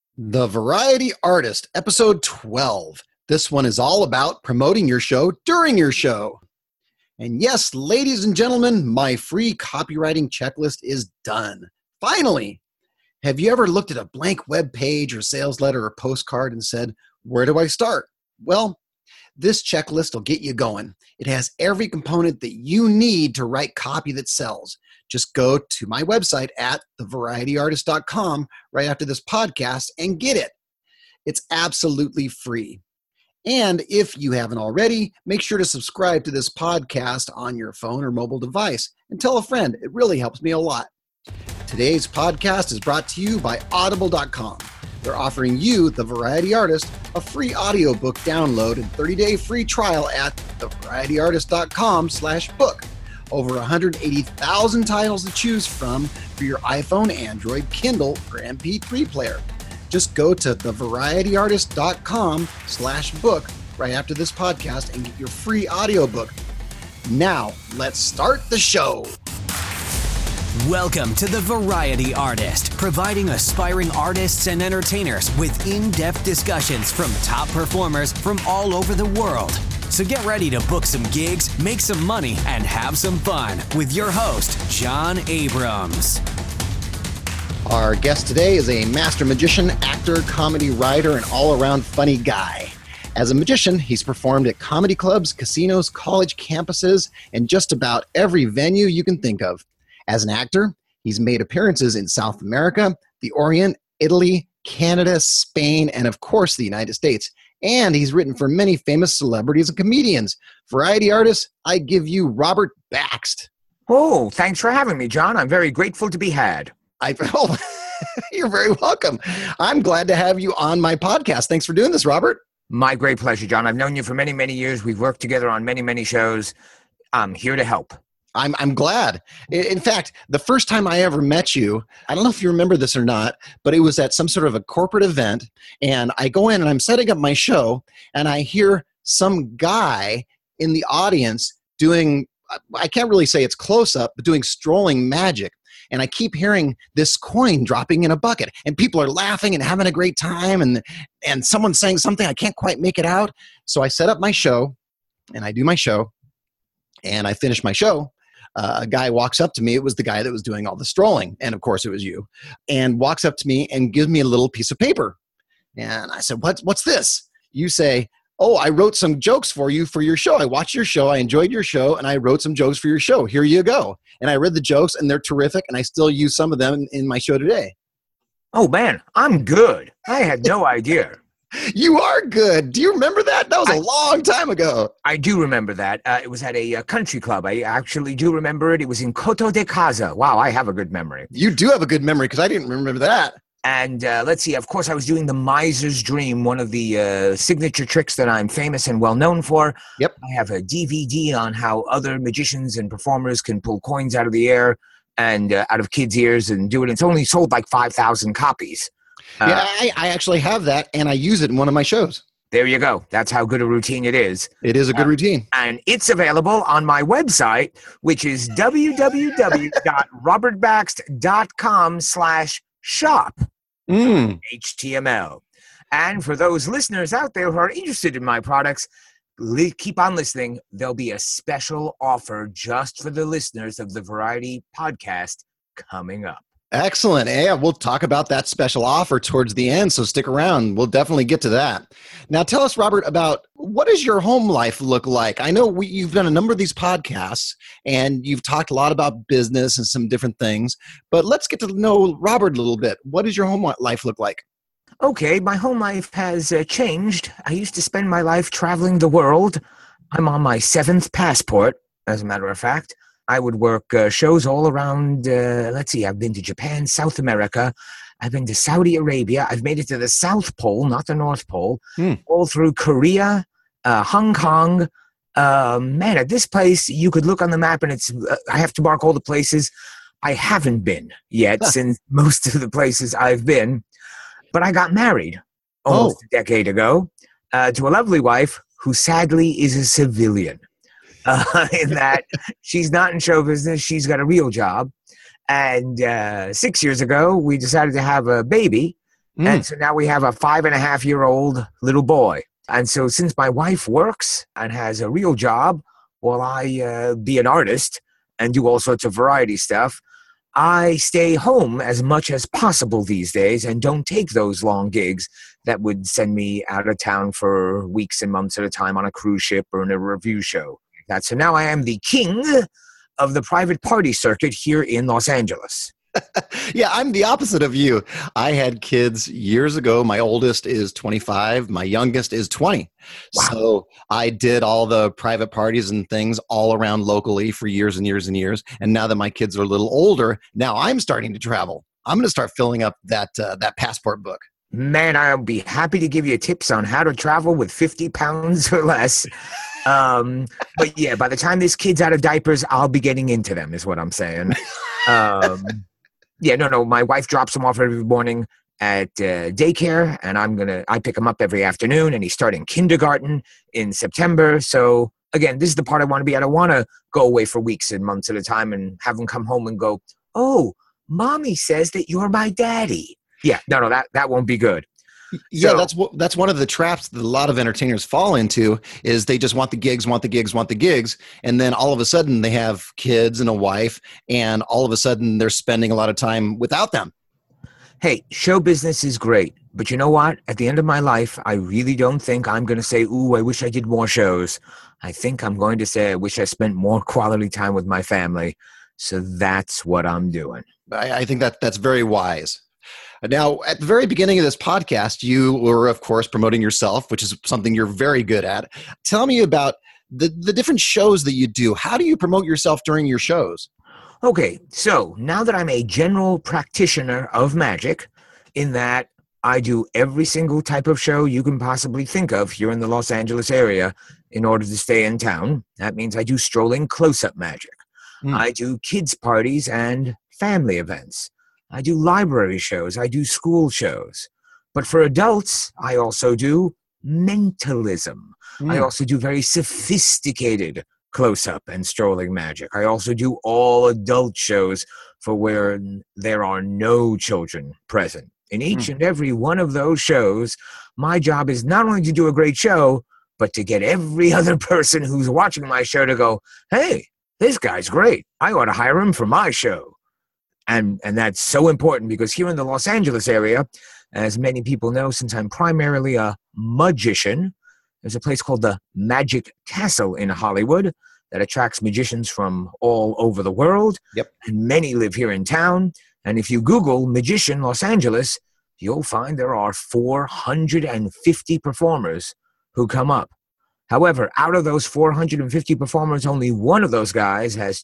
The Variety Artist, episode 12. This one is all about promoting your show during your show. And yes, ladies and gentlemen, my free copywriting checklist is done. Finally! Have you ever looked at a blank web page or sales letter or postcard and said, where do I start? Well, this checklist will get you going. It has every component that you need to write copy that sells. Just go to my website at thevarietyartist.com right after this podcast and get it. It's absolutely free. And if you haven't already, make sure to subscribe to this podcast on your phone or mobile device and tell a friend. It really helps me a lot. Today's podcast is brought to you by Audible.com. They're offering you, the Variety Artist, a free audiobook download and 30-day free trial at thevarietyartist.com/book. Over 180,000 titles to choose from for your iPhone, Android, Kindle, or MP3 player. Just go to thevarietyartist.com/book right after this podcast and get your free audiobook. Now, let's start the show. Welcome to The Variety Artist, providing aspiring artists and entertainers with in-depth discussions from top performers from all over the world. So get ready to book some gigs, make some money, and have some fun with your host, John Abrams. Our guest today is a master magician, actor, comedy writer, and all-around funny guy. As a magician, he's performed at comedy clubs, casinos, college campuses, and just about every venue you can think of. As an actor, he's made appearances in South America, the Orient, Italy, Canada, Spain, and of course the United States. And he's written for many famous celebrities and comedians. Variety Artist, I give you Robert Baxt. Oh, thanks for having me, John. I'm very grateful to be had. You're very welcome. I'm glad to have you on my podcast. Thanks for doing this, Robert. My great pleasure, John. I've known you for many, many years. We've worked together on many, many shows. I'm here to help. I'm glad. In fact, the first time I ever met you, I don't know if you remember this or not, but it was at some sort of a corporate event, and I go in and I'm setting up my show, and I hear some guy in the audience doing, I can't really say it's close up, but doing strolling magic. And I keep hearing this coin dropping in a bucket, and people are laughing and having a great time, and someone's saying something, I can't quite make it out. So I set up my show, and I do my show, and I finish my show. A guy walks up to me. It was the guy that was doing all the strolling. And of course it was you. And walks up to me and gives me a little piece of paper. And I said, what's this? You say, oh, I wrote some jokes for you for your show. I watched your show. I enjoyed your show. And I wrote some jokes for your show. Here you go. And I read the jokes and they're terrific. And I still use some of them in my show today. Oh, man, I'm good. I had no idea. You are good. Do you remember that? That was a long time ago. I do remember that. It was at a country club. I actually do remember it. It was in Coto de Casa. Wow, I have a good memory. You do have a good memory because I didn't remember that. And let's see. Of course, I was doing the Miser's Dream, one of the signature tricks that I'm famous and well known for. Yep. I have a DVD on how other magicians and performers can pull coins out of the air and out of kids' ears and do it. It's only sold like 5,000 copies. Yeah, I actually have that, and I use it in one of my shows. There you go. That's how good a routine it is. It is a good routine. And it's available on my website, which is www.robertbaxt.com/shop. HTML. And for those listeners out there who are interested in my products, keep on listening. There'll be a special offer just for the listeners of the Variety Podcast coming up. Excellent. Yeah, we'll talk about that special offer towards the end, so stick around. We'll definitely get to that. Now, tell us, Robert, about what does your home life look like? I know you've done a number of these podcasts, and you've talked a lot about business and some different things, but let's get to know Robert a little bit. What does your home life look like? Okay, my home life has changed. I used to spend my life traveling the world. I'm on my 7th passport, as a matter of fact. I would work shows all around, let's see, I've been to Japan, South America. I've been to Saudi Arabia. I've made it to the South Pole, not the North Pole, all through Korea, Hong Kong. Man, at this place, you could look on the map and it's, I have to mark all the places I haven't been yet, since most of the places I've been. But I got married almost a decade ago to a lovely wife who sadly is a civilian. In that she's not in show business, she's got a real job. And 6 years ago, we decided to have a baby. And so now we have a 5.5-year-old little boy. And so since my wife works and has a real job, while I be an artist and do all sorts of variety stuff, I stay home as much as possible these days and don't take those long gigs that would send me out of town for weeks and months at a time on a cruise ship or in a review show. So now I am the king of the private party circuit here in Los Angeles. Yeah, I'm the opposite of you. I had kids years ago. My oldest is 25. My youngest is 20. Wow. So I did all the private parties and things all around locally for years and years and years. And now that my kids are a little older, now I'm starting to travel. I'm going to start filling up that passport book. Man, I'll be happy to give you tips on how to travel with 50 pounds or less. But yeah, by the time this kid's out of diapers, I'll be getting into them is what I'm saying. Yeah, no. My wife drops him off every morning at daycare, and I pick him up every afternoon, and he's starting kindergarten in September. So again, this is the part I want to be. I don't want to go away for weeks and months at a time and have him come home and go, "Oh, mommy says that you're my daddy." Yeah, no, that won't be good. Yeah, so, that's one of the traps that a lot of entertainers fall into is they just want the gigs, and then all of a sudden they have kids and a wife, and all of a sudden they're spending a lot of time without them. Hey, show business is great, but you know what? At the end of my life, I really don't think I'm going to say, "Ooh, I wish I did more shows." I think I'm going to say, "I wish I spent more quality time with my family." So that's what I'm doing. I think that's very wise. Now, at the very beginning of this podcast, you were, of course, promoting yourself, which is something you're very good at. Tell me about the different shows that you do. How do you promote yourself during your shows? Okay, so now that I'm a general practitioner of magic, in that I do every single type of show you can possibly think of here in the Los Angeles area in order to stay in town. That means I do strolling close-up magic. I do kids' parties and family events. I do library shows. I do school shows. But for adults, I also do mentalism. I also do very sophisticated close-up and strolling magic. I also do all adult shows for where there are no children present. In each and every one of those shows, my job is not only to do a great show, but to get every other person who's watching my show to go, "Hey, this guy's great. I ought to hire him for my show." And that's so important because here in the Los Angeles area, as many people know, since I'm primarily a magician, there's a place called the Magic Castle in Hollywood that attracts magicians from all over the world. Yep. And many live here in town. And if you Google Magician Los Angeles, you'll find there are 450 performers who come up. However, out of those 450 performers, only one of those guys has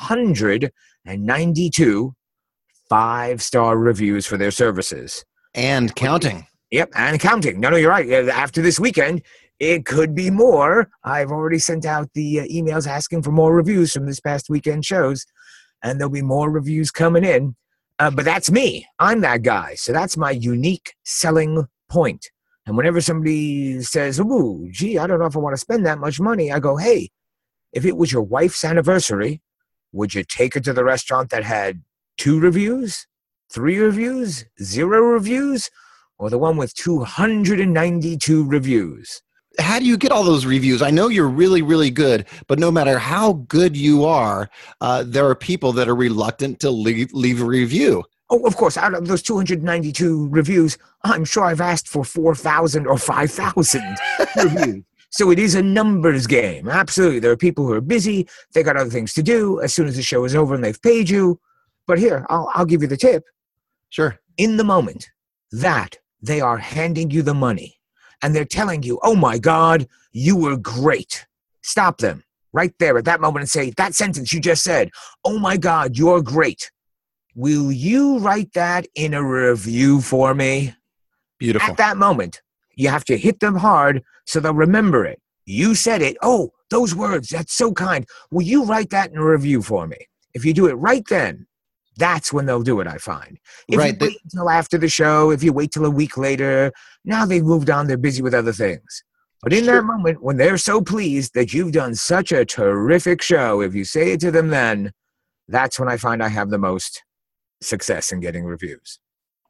292 5-star reviews for their services. And counting. Yep, and counting. No, you're right. After this weekend, it could be more. I've already sent out the emails asking for more reviews from this past weekend shows, and there'll be more reviews coming in. But that's me. I'm that guy. So that's my unique selling point. And whenever somebody says, "Ooh, gee, I don't know if I want to spend that much money," I go, "Hey, if it was your wife's anniversary, would you take her to the restaurant that had 2 reviews, 3 reviews, 0 reviews, or the one with 292 reviews?" How do you get all those reviews? I know you're really, really good, but no matter how good you are, there are people that are reluctant to leave a review. Oh, of course, out of those 292 reviews, I'm sure I've asked for 4,000 or 5,000 reviews. So it is a numbers game. Absolutely. There are people who are busy. They got other things to do as soon as the show is over and they've paid you. But here, I'll give you the tip. Sure. In the moment that they are handing you the money and they're telling you, "Oh my God, you were great," stop them right there at that moment and say, "That sentence you just said, 'Oh my God, you're great.' Will you write that in a review for me?" Beautiful. At that moment, you have to hit them hard so they'll remember it. You said it. "Oh, those words, that's so kind. Will you write that in a review for me?" If you do it right then, that's when they'll do it, I find. If you wait until after the show, if you wait till a week later, now they've moved on, they're busy with other things. But in that moment, when they're so pleased that you've done such a terrific show, if you say it to them then, that's when I find I have the most success in getting reviews.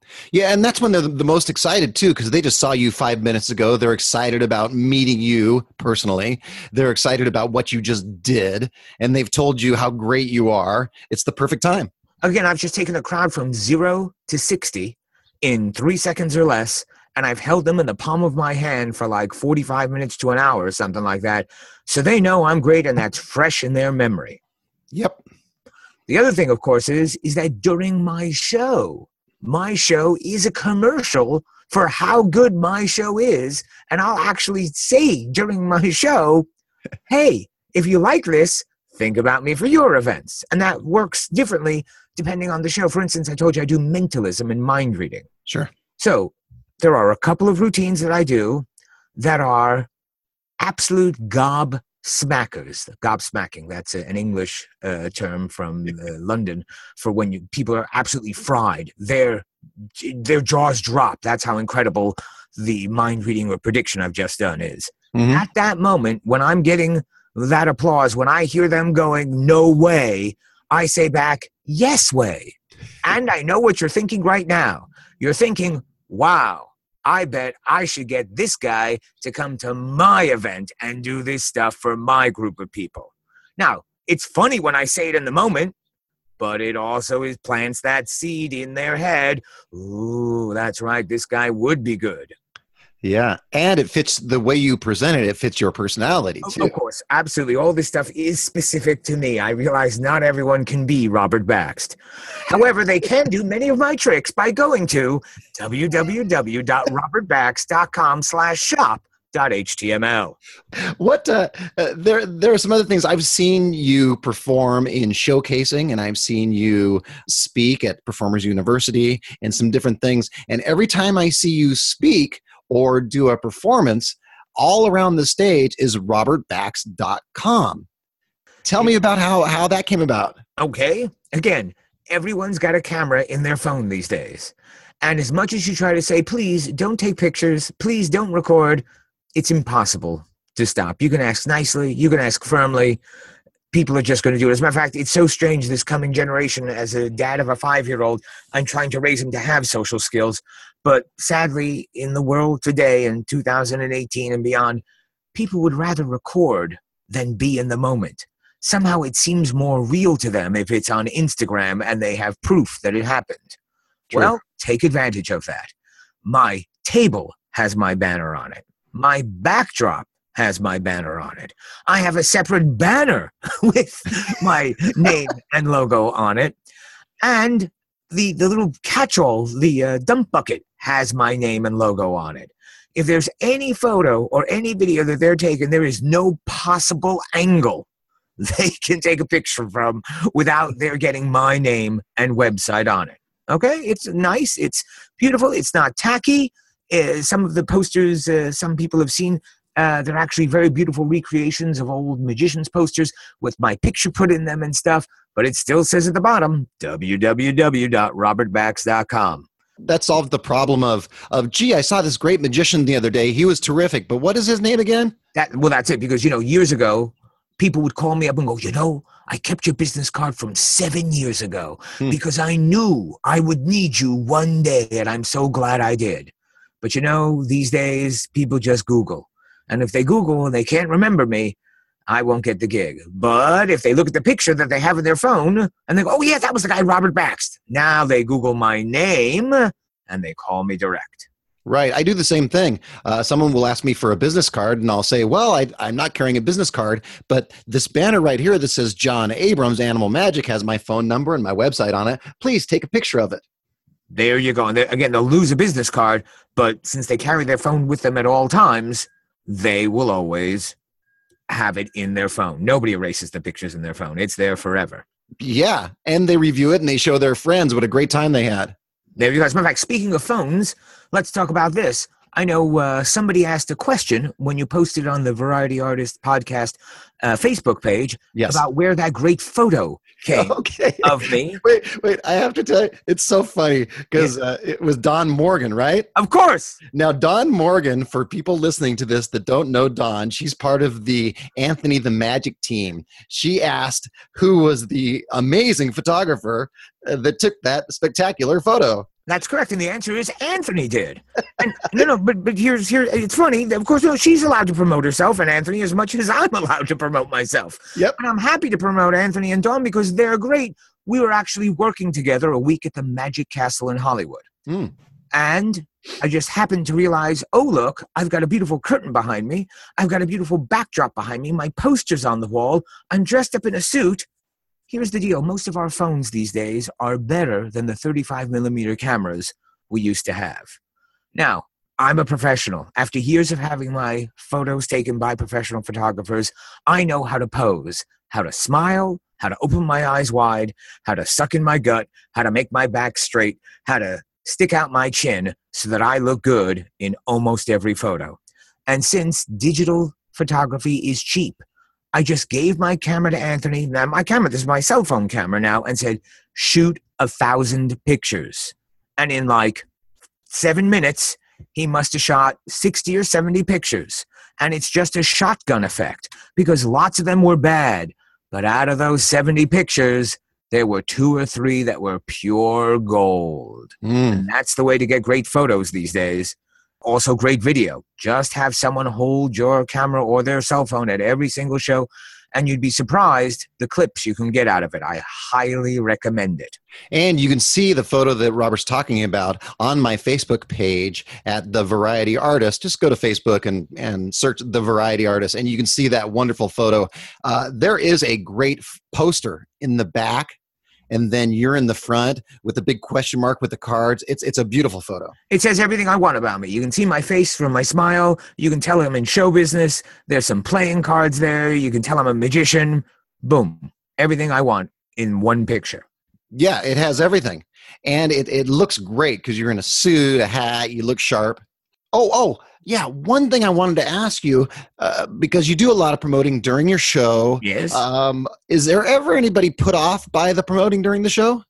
Yeah, and that's when they're the most excited too, because they just saw you 5 minutes ago. They're excited about meeting you personally. They're excited about what you just did, and they've told you how great you are. It's the perfect time. Again, I've just taken the crowd from 0 to 60 in 3 seconds or less, and I've held them in the palm of my hand for like 45 minutes to an hour or something like that. So they know I'm great, and that's fresh in their memory. Yep. The other thing, of course, is that during my show is a commercial for how good my show is. And I'll actually say during my show, hey, if you like this, think about me for your events. And that works differently depending on the show. For instance, I told you I do mentalism and mind reading. Sure. So there are a couple of routines that I do that are absolute gobsmackers. Gobsmacking, that's an English term from London for when people are absolutely fried. Their jaws drop. That's how incredible the mind reading or prediction I've just done is. Mm-hmm. At that moment, when I'm getting that applause, when I hear them going, no way, I say back, yes way. And I know what you're thinking right now. You're thinking, wow, I bet I should get this guy to come to my event and do this stuff for my group of people. Now, it's funny when I say it in the moment, but it also plants that seed in their head. Ooh, that's right. This guy would be good. Yeah. And it fits the way you present it. It fits your personality, too. Of course. Absolutely. All this stuff is specific to me. I realize not everyone can be Robert Baxt. However, they can do many of my tricks by going to www.robertbaxt.com/shop.html. What there are some other things I've seen you perform in showcasing, and I've seen you speak at Performers University and some different things. And every time I see you speak or do a performance, all around the stage is robertbaxt.com. Tell me about how that came about. Okay. Again, everyone's got a camera in their phone these days. And as much as you try to say, please don't take pictures, please don't record, it's impossible to stop. You can ask nicely, you can ask firmly. People are just going to do it. As a matter of fact, it's so strange, this coming generation, as a dad of a 5-year-old, I'm trying to raise him to have social skills. But sadly, in the world today, in 2018 and beyond, people would rather record than be in the moment. Somehow it seems more real to them if it's on Instagram and they have proof that it happened. True. Well, take advantage of that. My table has my banner on it. My backdrop has my banner on it. I have a separate banner with my name and logo on it. And the little catch-all, the dump bucket, has my name and logo on it. If there's any photo or any video that they're taking, there is no possible angle they can take a picture from without their getting my name and website on it. Okay? It's nice. It's beautiful. It's not tacky. Some of the posters some people have seen, they're actually very beautiful recreations of old magicians' posters with my picture put in them and stuff, but it still says at the bottom, www.robertbaxt.com. That solved the problem of, gee, I saw this great magician the other day. He was terrific, but what is his name again? That's it, because, years ago, people would call me up and go, I kept your business card from 7 years ago because I knew I would need you one day, and I'm so glad I did. But, these days, people just Google. And if they Google and they can't remember me, I won't get the gig. But if they look at the picture that they have in their phone and they go, oh, yeah, that was the guy, Robert Baxt. Now they Google my name and they call me direct. Right. I do the same thing. Someone will ask me for a business card and I'll say, well, I'm not carrying a business card, but this banner right here that says John Abrams Animal Magic has my phone number and my website on it. Please take a picture of it. There you go. And again, they'll lose a business card, but since they carry their phone with them at all times, they will always have it in their phone. Nobody erases the pictures in their phone. It's there forever. Yeah. And they review it and they show their friends what a great time they had. There you go. As a matter of fact, speaking of phones, let's talk about this. I know somebody asked a question when you posted on the Variety Artist Podcast Facebook page about where that great photo came of me. Wait, I have to tell you, it's so funny because it was Dawn Morgan, right? Of course. Now, Dawn Morgan, for people listening to this that don't know Dawn, she's part of the Anthony the Magic team. She asked who was the amazing photographer that took that spectacular photo. That's correct, and the answer is Anthony did. And but here it's funny. Of course, she's allowed to promote herself and Anthony as much as I'm allowed to promote myself. Yep. And I'm happy to promote Anthony and Dawn because they're great. We were actually working together a week at the Magic Castle in Hollywood. Mm. And I just happened to realize, oh, look, I've got a beautiful curtain behind me. I've got a beautiful backdrop behind me. My poster's on the wall. I'm dressed up in a suit. Here's the deal. Most of our phones these days are better than the 35mm cameras we used to have. Now, I'm a professional. After years of having my photos taken by professional photographers, I know how to pose, how to smile, how to open my eyes wide, how to suck in my gut, how to make my back straight, how to stick out my chin so that I look good in almost every photo. And since digital photography is cheap, I just gave my camera to Anthony. Now, my camera, this is my cell phone camera now, and said, shoot 1,000 pictures. And in like 7 minutes, he must have shot 60 or 70 pictures. And it's just a shotgun effect because lots of them were bad. But out of those 70 pictures, there were 2 or 3 that were pure gold. And that's the way to get great photos these days. Also great video. Just have someone hold your camera or their cell phone at every single show, and you'd be surprised the clips you can get out of it. I highly recommend it. And you can see the photo that Robert's talking about on my Facebook page at The Variety Artist. Just go to Facebook and search The Variety Artist, and you can see that wonderful photo. There is a great poster in the back, and then you're in the front with the big question mark with the cards. It's a beautiful photo. It says everything I want about me. You can see my face from my smile. You can tell I'm in show business. There's some playing cards there. You can tell I'm a magician. Boom. Everything I want in one picture. Yeah, it has everything. And it looks great because you're in a suit, a hat, you look sharp. Yeah, one thing I wanted to ask you, because you do a lot of promoting during your show. Yes. Is there ever anybody put off by the promoting during the show?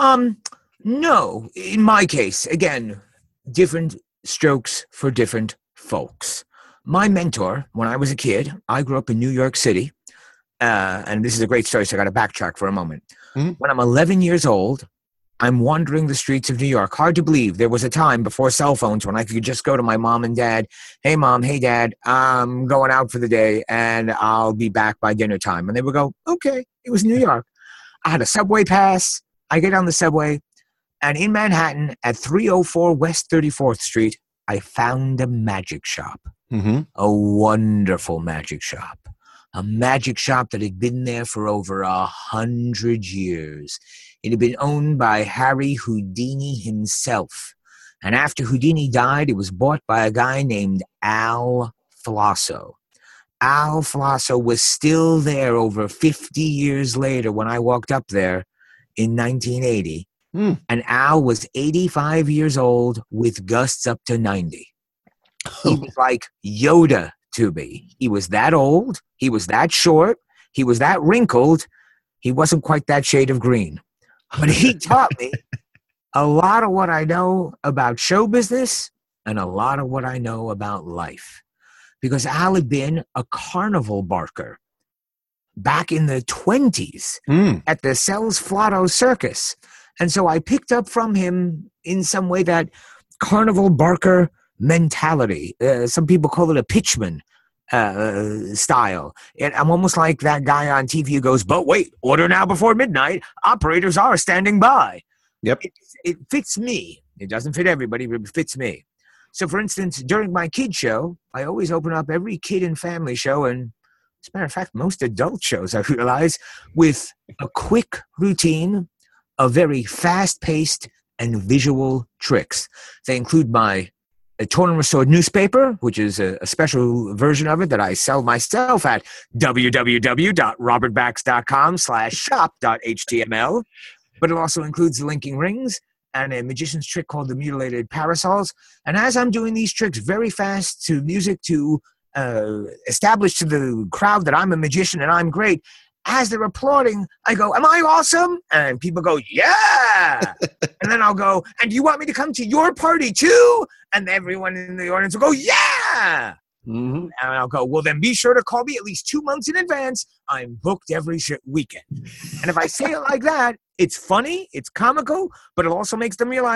No. In my case, again, different strokes for different folks. My mentor, when I was a kid, I grew up in New York City, and this is a great story, so I got to backtrack for a moment. Mm-hmm. When I'm 11 years old, I'm wandering the streets of New York. Hard to believe. There was a time before cell phones when I could just go to my mom and dad. Hey, Mom. Hey, Dad. I'm going out for the day, and I'll be back by dinner time. And they would go, okay. It was New York. I had a subway pass. I get on the subway, and in Manhattan at 304 West 34th Street, I found a magic shop. Mm-hmm. A wonderful magic shop. A magic shop that had been there for over 100 years. It had been owned by Harry Houdini himself. And after Houdini died, it was bought by a guy named Al Flosso. Al Flosso was still there over 50 years later when I walked up there in 1980. And Al was 85 years old with gusts up to 90. He was like Yoda to me. He was that old. He was that short. He was that wrinkled. He wasn't quite that shade of green. But he taught me a lot of what I know about show business and a lot of what I know about life. Because Al had been a carnival barker back in the 20s at the Sells Flotto Circus. And so I picked up from him in some way that carnival barker mentality. Some people call it a pitchman style. And I'm almost like that guy on TV who goes, but wait, order now before midnight. Operators are standing by. Yep. It fits me. It doesn't fit everybody, but it fits me. So, for instance, during my kid show, I always open up every kid and family show, and as a matter of fact, most adult shows, I realize, with a quick routine of very fast-paced and visual tricks. They include my Torn and Restored newspaper, which is a special version of it that I sell myself at www.robertbax.com/shop.html. But it also includes the linking rings and a magician's trick called the mutilated parasols. And as I'm doing these tricks very fast to music to establish to the crowd that I'm a magician and I'm great, as they're applauding, I go, am I awesome? And people go, yeah. And then I'll go, and do you want me to come to your party too? And everyone in the audience will go, yeah. Mm-hmm. And I'll go, well, then be sure to call me at least 2 months in advance. I'm booked every weekend. And if I say it like that, it's funny, it's comical, but it also makes them realize,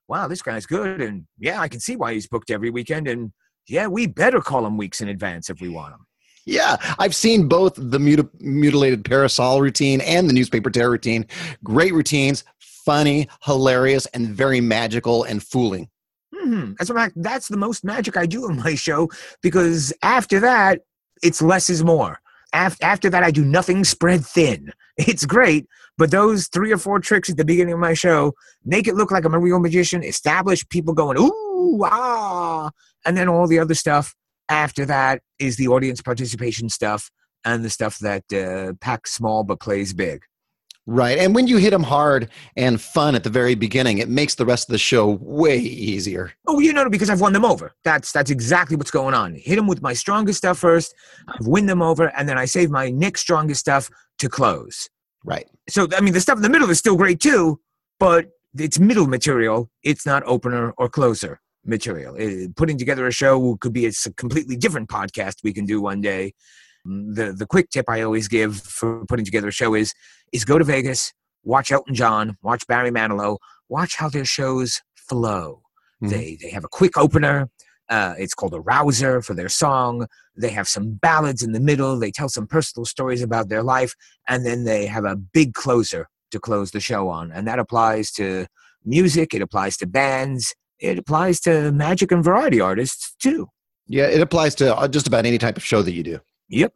wow, this guy's good. And yeah, I can see why he's booked every weekend. And yeah, we better call him weeks in advance if we want him. Yeah, I've seen both the mutilated parasol routine and the newspaper terror routine. Great routines, funny, hilarious, and very magical and fooling. As a matter of fact, that's the most magic I do in my show, because after that, it's less is more. After that, I do nothing spread thin. It's great, but those 3 or 4 tricks at the beginning of my show make it look like I'm a real magician, establish people going, ooh, ah, and then all the other stuff after that is the audience participation stuff and the stuff that packs small but plays big. Right. And when you hit them hard and fun at the very beginning, it makes the rest of the show way easier. Oh, because I've won them over. That's exactly what's going on. Hit them with my strongest stuff first, I've win them over, and then I save my next strongest stuff to close. Right. So, I mean, the stuff in the middle is still great too, but it's middle material. It's not opener or closer material. Putting together a show could be a completely different podcast we can do one day. The quick tip I always give for putting together a show is go to Vegas, watch Elton John, watch Barry Manilow, watch how their shows flow. Mm-hmm. They have a quick opener. It's called a rouser for their song. They have some ballads in the middle. They tell some personal stories about their life. And then they have a big closer to close the show on. And that applies to music. It applies to bands. It applies to magic and variety artists too. Yeah, it applies to just about any type of show that you do. Yep.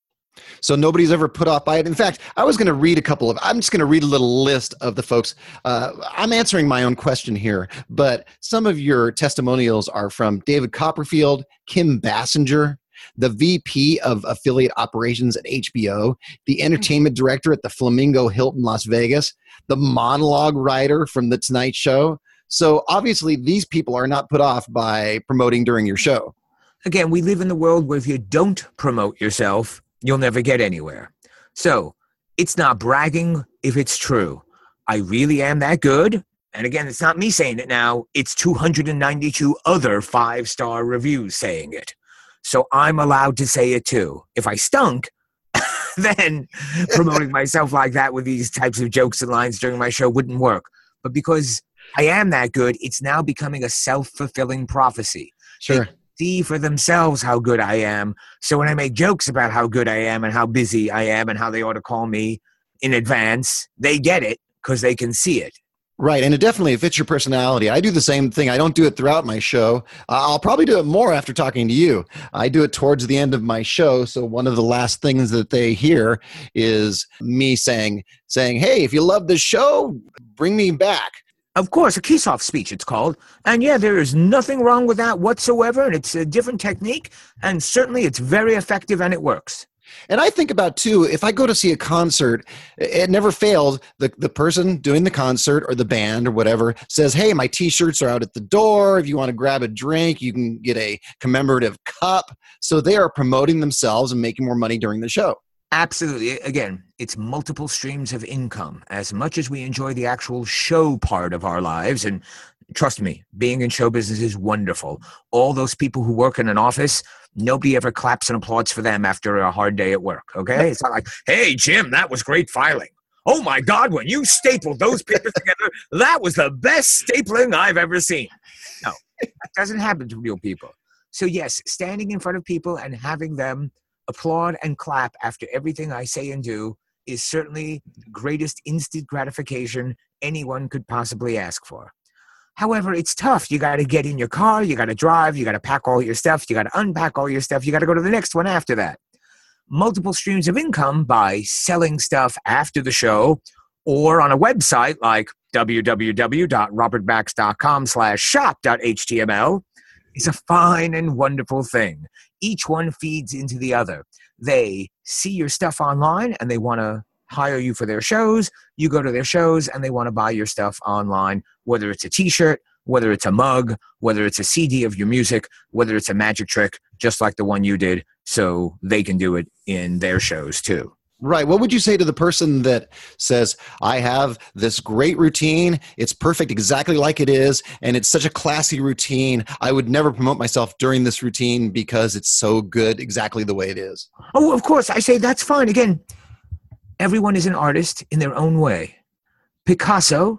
So nobody's ever put off by it. In fact, I'm just going to read a little list of the folks. I'm answering my own question here, but some of your testimonials are from David Copperfield, Kim Basinger, the VP of affiliate operations at HBO, the entertainment director at the Flamingo Hilton Las Vegas, the monologue writer from The Tonight Show. So obviously these people are not put off by promoting during your show. Again, we live in the world where if you don't promote yourself, you'll never get anywhere. So it's not bragging if it's true. I really am that good. And again, it's not me saying it now. It's 292 other 5-star reviews saying it. So I'm allowed to say it too. If I stunk, then promoting myself like that with these types of jokes and lines during my show wouldn't work. But because I am that good, it's now becoming a self-fulfilling prophecy. Sure. See for themselves how good I am. So when I make jokes about how good I am and how busy I am and how they ought to call me in advance, they get it because they can see it. Right. And it definitely fits your personality. I do the same thing. I don't do it throughout my show. I'll probably do it more after talking to you. I do it towards the end of my show. So one of the last things that they hear is me saying, hey, if you love this show, bring me back. Of course, a Kiss-Off speech, it's called. And yeah, there is nothing wrong with that whatsoever. And it's a different technique. And certainly it's very effective and it works. And I think about, too, if I go to see a concert, it never fails. The person doing the concert or the band or whatever says, hey, my T-shirts are out at the door. If you want to grab a drink, you can get a commemorative cup. So they are promoting themselves and making more money during the show. Absolutely. Again, it's multiple streams of income. As much as we enjoy the actual show part of our lives, and trust me, being in show business is wonderful. All those people who work in an office, nobody ever claps and applauds for them after a hard day at work, okay? It's not like, hey, Jim, that was great filing. Oh, my God, when you stapled those papers together, that was the best stapling I've ever seen. No, that doesn't happen to real people. So, yes, standing in front of people and having them applaud and clap after everything I say and do is certainly the greatest instant gratification anyone could possibly ask for. However, it's tough. You got to get in your car, you got to drive, you got to pack all your stuff, you got to unpack all your stuff, you got to go to the next one after that. Multiple streams of income by selling stuff after the show or on a website like www.robertmax.com/shop.html is a fine and wonderful thing. Each one feeds into the other. They see your stuff online and they want to hire you for their shows. You go to their shows and they want to buy your stuff online, whether it's a T-shirt, whether it's a mug, whether it's a CD of your music, whether it's a magic trick, just like the one you did, so they can do it in their shows too. Right. What would you say to the person that says, I have this great routine, it's perfect exactly like it is, and it's such a classy routine, I would never promote myself during this routine because it's so good exactly the way it is? Oh, of course. I say that's fine. Again, everyone is an artist in their own way. Picasso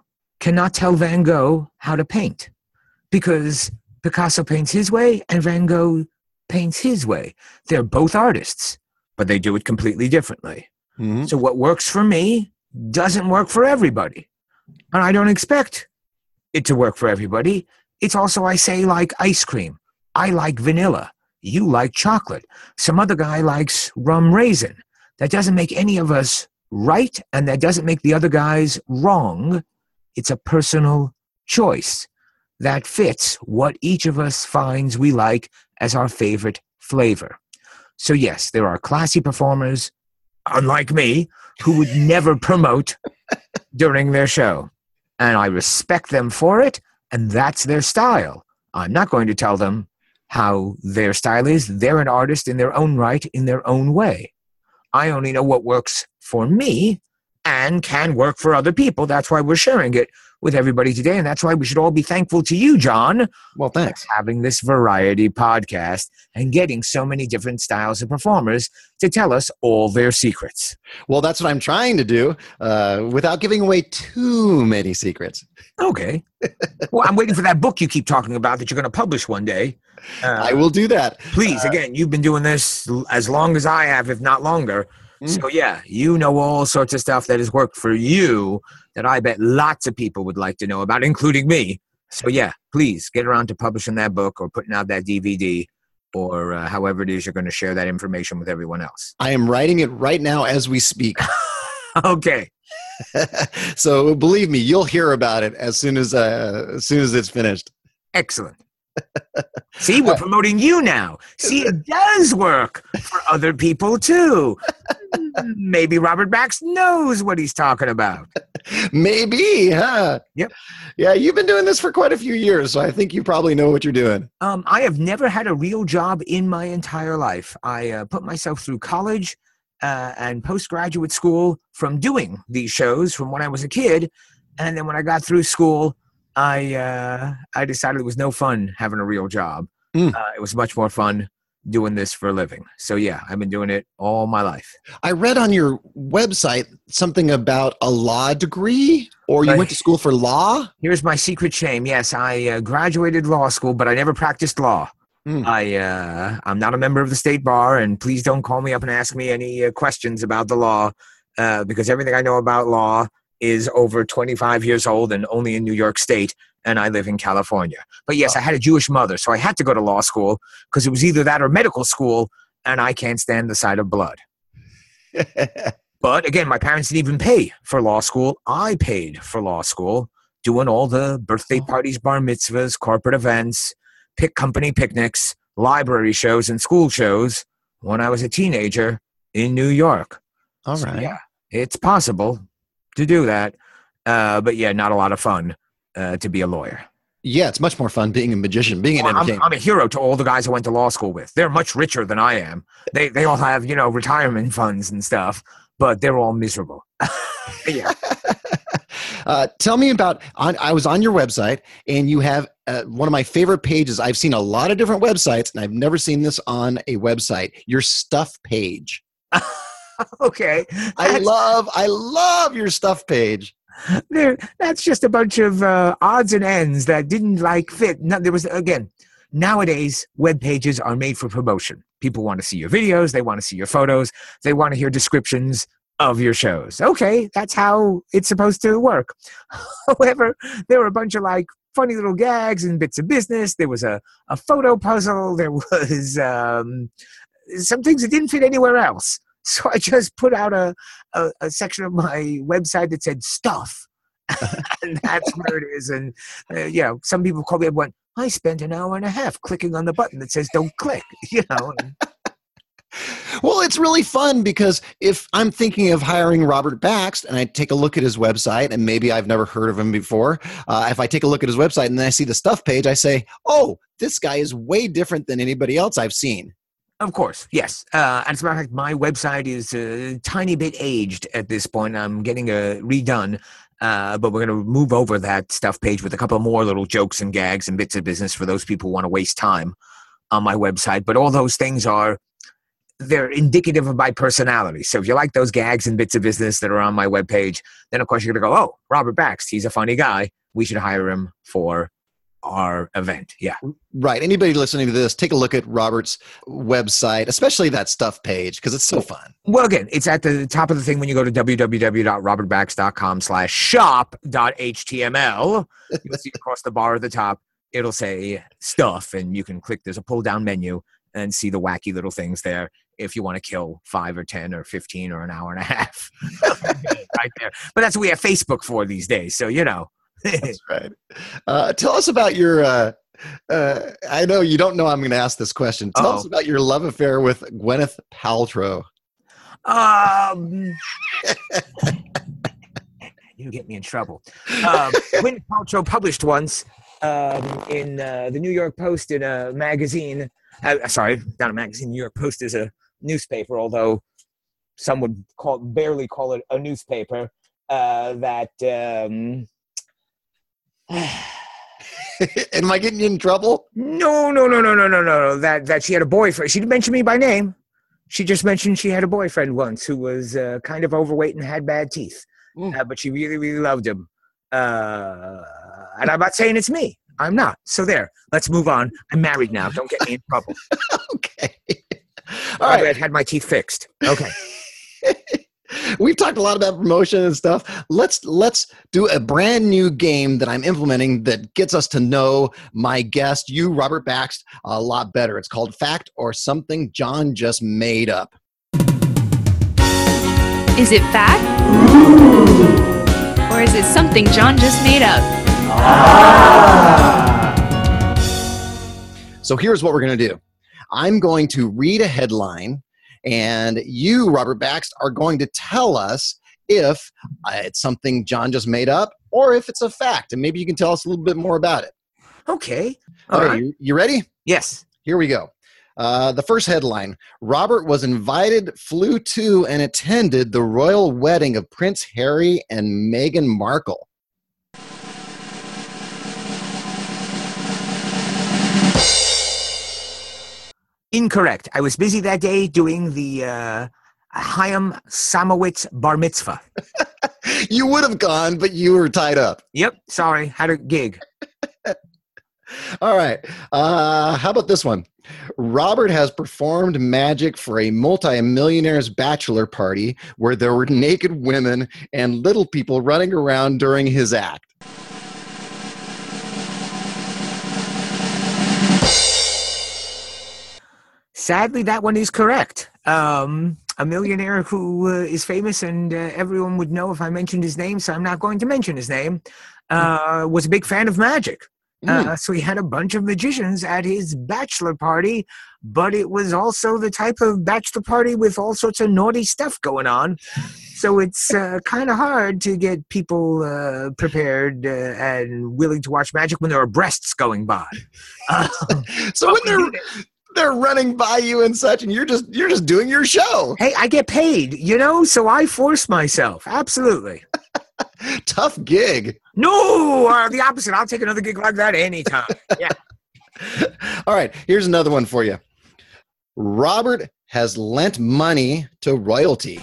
cannot tell Van Gogh how to paint because Picasso paints his way and Van Gogh paints his way. They're both artists, but they do it completely differently. Mhm. So what works for me doesn't work for everybody. And I don't expect it to work for everybody. It's also, I say, like ice cream. I like vanilla. You like chocolate. Some other guy likes rum raisin. That doesn't make any of us right, and that doesn't make the other guys wrong. It's a personal choice that fits what each of us finds we like as our favorite flavor. So yes, there are classy performers, unlike me, who would never promote during their show. And I respect them for it, and that's their style. I'm not going to tell them how their style is. They're an artist in their own right, in their own way. I only know what works for me and can work for other people. That's why we're sharing it with everybody today, and that's why we should all be thankful to you, John, Well, thanks. for having this variety podcast and getting so many different styles of performers to tell us all their secrets. Well, that's what I'm trying to do without giving away too many secrets. Okay. Well, I'm waiting for that book you keep talking about that you're going to publish one day. I will do that. Please, again, you've been doing this as long as I have, if not longer. So, yeah, you know all sorts of stuff that has worked for you that I bet lots of people would like to know about, including me. So, yeah, please get around to publishing that book or putting out that DVD or however it is you're going to share that information with everyone else. I am writing it right now as we speak. Okay. So believe me, you'll hear about it as soon as it's finished. Excellent. See, we're promoting you now. See, it does work for other people too. Maybe Robert Bax knows what he's talking about. Maybe, huh? Yep. Yeah, you've been doing this for quite a few years, so I think you probably know what you're doing. I have never had a real job in my entire life. I put myself through college and postgraduate school from doing these shows from when I was a kid. And then when I got through school, I decided it was no fun having a real job. It was much more fun doing this for a living. So yeah, I've been doing it all my life. I read on your website something about a law degree, or you Right. went to school for law? Here's my secret shame. Yes, I graduated law school, but I never practiced law. I'm not a member of the state bar, and please don't call me up and ask me any questions about the law, because everything I know about law is over 25 years old and only in New York State, and I live in California. But yes, I had a Jewish mother, so I had to go to law school because it was either that or medical school, and I can't stand the sight of blood. But again, my parents didn't even pay for law school. I paid for law school, doing all the birthday parties, bar mitzvahs, corporate events, company picnics, library shows, and school shows when I was a teenager in New York. All So, right. yeah, it's possible to do that. But yeah, not a lot of fun to be a lawyer. Yeah, it's much more fun being a magician, being an entertainer. I'm a hero to all the guys I went to law school with. They're much richer than I am. They all have, retirement funds and stuff, but they're all miserable. Yeah. Tell me about, I was on your website, and you have one of my favorite pages. I've seen a lot of different websites, and I've never seen this on a website, your stuff page. Okay. I love your stuff page. That's just a bunch of odds and ends that didn't fit. No, there was, again, nowadays, web pages are made for promotion. People want to see your videos. They want to see your photos. They want to hear descriptions of your shows. Okay, that's how it's supposed to work. However, there were a bunch of funny little gags and bits of business. There was a photo puzzle. There was some things that didn't fit anywhere else. So I just put out a section of my website that said stuff. And that's where it is. And some people call me up and went, I spent an hour and a half clicking on the button that says don't click, Well, it's really fun because if I'm thinking of hiring Robert Bax and I take a look at his website, and maybe I've never heard of him before, if I take a look at his website and then I see the stuff page, I say, oh, this guy is way different than anybody else I've seen. Of course, yes. As a matter of fact, my website is a tiny bit aged at this point. I'm getting redone, but we're going to move over that stuff page with a couple more little jokes and gags and bits of business for those people who want to waste time on my website. But all those things are they're indicative of my personality. So if you like those gags and bits of business that are on my webpage, then of course you're going to go, oh, Robert Baxt, he's a funny guy. We should hire him for our event. Yeah. Right. Anybody listening to this, take a look at Robert's website, especially that stuff page, because it's so fun. Well, again, it's at the top of the thing when you go to www.robertbaxt.com/shop.html. You'll see across the bar at the top, it'll say stuff, and you can click, there's a pull down menu and see the wacky little things there if you want to kill 5 or 10 or 15 or an hour and a half. Right there. But that's what we have Facebook for these days. So, you know. That's right. Tell us about your, I know you don't know I'm going to ask this question. Tell us about your love affair with Gwyneth Paltrow. You get me in trouble. Gwyneth Paltrow published once in the New York Post in a magazine. Sorry, not a magazine. New York Post is a newspaper, although some would barely call it a newspaper. That Am I getting you in trouble? No. That she had a boyfriend. She didn't mention me by name. She just mentioned she had a boyfriend once who was kind of overweight and had bad teeth. But she really, really loved him. And I'm not saying it's me. I'm not. So there. Let's move on. I'm married now. Don't get me in trouble. Okay. All right. I've had my teeth fixed. Okay. We've talked a lot about promotion and stuff. Let's do a brand new game that I'm implementing that gets us to know my guest, you, Robert Baxt, a lot better. It's called Fact or Something John Just Made Up. Is it fact? Or is it something John just made up? So here's what we're going to do. I'm going to read a headline, and you, Robert Baxt, are going to tell us if it's something John just made up or if it's a fact. And maybe you can tell us a little bit more about it. Okay. All right. You ready? Yes. Here we go. The first headline, Robert was invited, flew to, and attended the royal wedding of Prince Harry and Meghan Markle. Incorrect. I was busy that day doing the Chaim Samowitz bar mitzvah. You would have gone, but you were tied up. Yep. Sorry. Had a gig. All right. How about this one? Robert has performed magic for a multi-millionaire's bachelor party where there were naked women and little people running around during his act. Sadly, that one is correct. A millionaire who is famous and everyone would know if I mentioned his name, so I'm not going to mention his name, was a big fan of magic. So he had a bunch of magicians at his bachelor party, but it was also the type of bachelor party with all sorts of naughty stuff going on. So it's kind of hard to get people prepared and willing to watch magic when there are breasts going by. So when they're running by you and such, and you're just doing your show. Hey, I get paid, so I force myself. Absolutely. Tough gig. No, the opposite. I'll take another gig like that anytime. Yeah. All right, here's another one for you. Robert has lent money to royalty.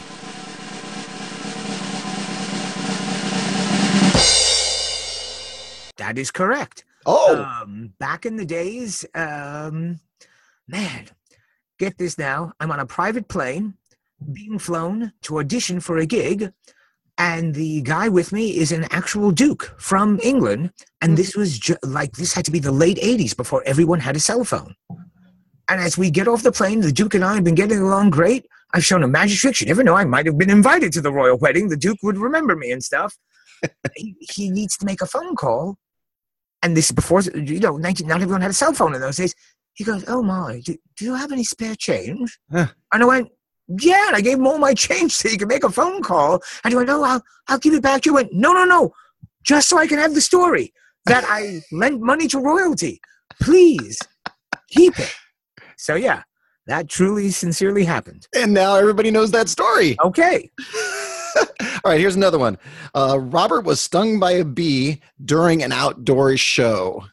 That is correct. Oh. Back in the days, man, get this now. I'm on a private plane being flown to audition for a gig. And the guy with me is an actual duke from England. And this was this had to be the late 80s before everyone had a cell phone. And as we get off the plane, the duke and I have been getting along great. I've shown him magic tricks. You never know. I might have been invited to the royal wedding. The duke would remember me and stuff. He needs to make a phone call. And this is before, not everyone had a cell phone in those days. He goes, oh my, do you have any spare change? And I went, yeah, and I gave him all my change so he could make a phone call. And he went, oh, I'll give it back to you. I went, no, just so I can have the story that I lent money to royalty. Please, keep it. So, yeah, that truly, sincerely happened. And now everybody knows that story. Okay. All right, here's another one. Robert was stung by a bee during an outdoor show.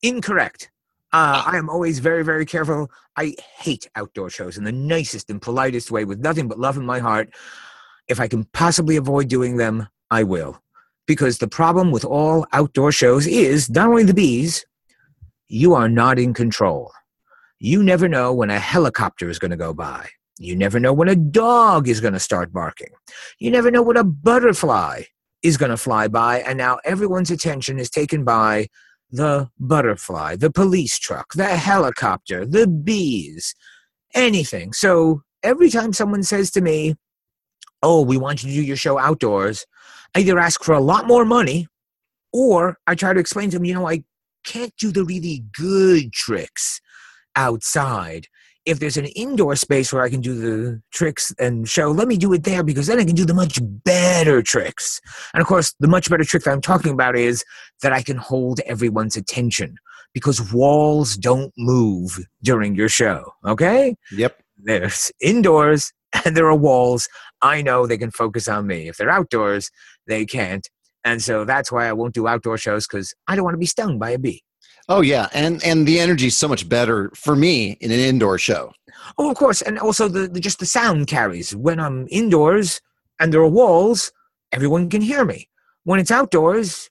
Incorrect. I am always very, very careful. I hate outdoor shows in the nicest and politest way with nothing but love in my heart. If I can possibly avoid doing them, I will. Because the problem with all outdoor shows is not only the bees, you are not in control. You never know when a helicopter is going to go by. You never know when a dog is going to start barking. You never know when a butterfly is going to fly by, and now everyone's attention is taken by the butterfly, the police truck, the helicopter, the bees, anything. So every time someone says to me, oh, we want you to do your show outdoors, I either ask for a lot more money, or I try to explain to them, I can't do the really good tricks outside. If there's an indoor space where I can do the tricks and show, let me do it there, because then I can do the much better tricks. And of course, the much better trick that I'm talking about is that I can hold everyone's attention, because walls don't move during your show, okay? Yep. There's indoors and there are walls. I know they can focus on me. If they're outdoors, they can't. And so that's why I won't do outdoor shows, because I don't want to be stung by a bee. Oh, yeah. And the energy is so much better for me in an indoor show. Oh, of course. And also just the sound carries. When I'm indoors and there are walls, everyone can hear me. When it's outdoors,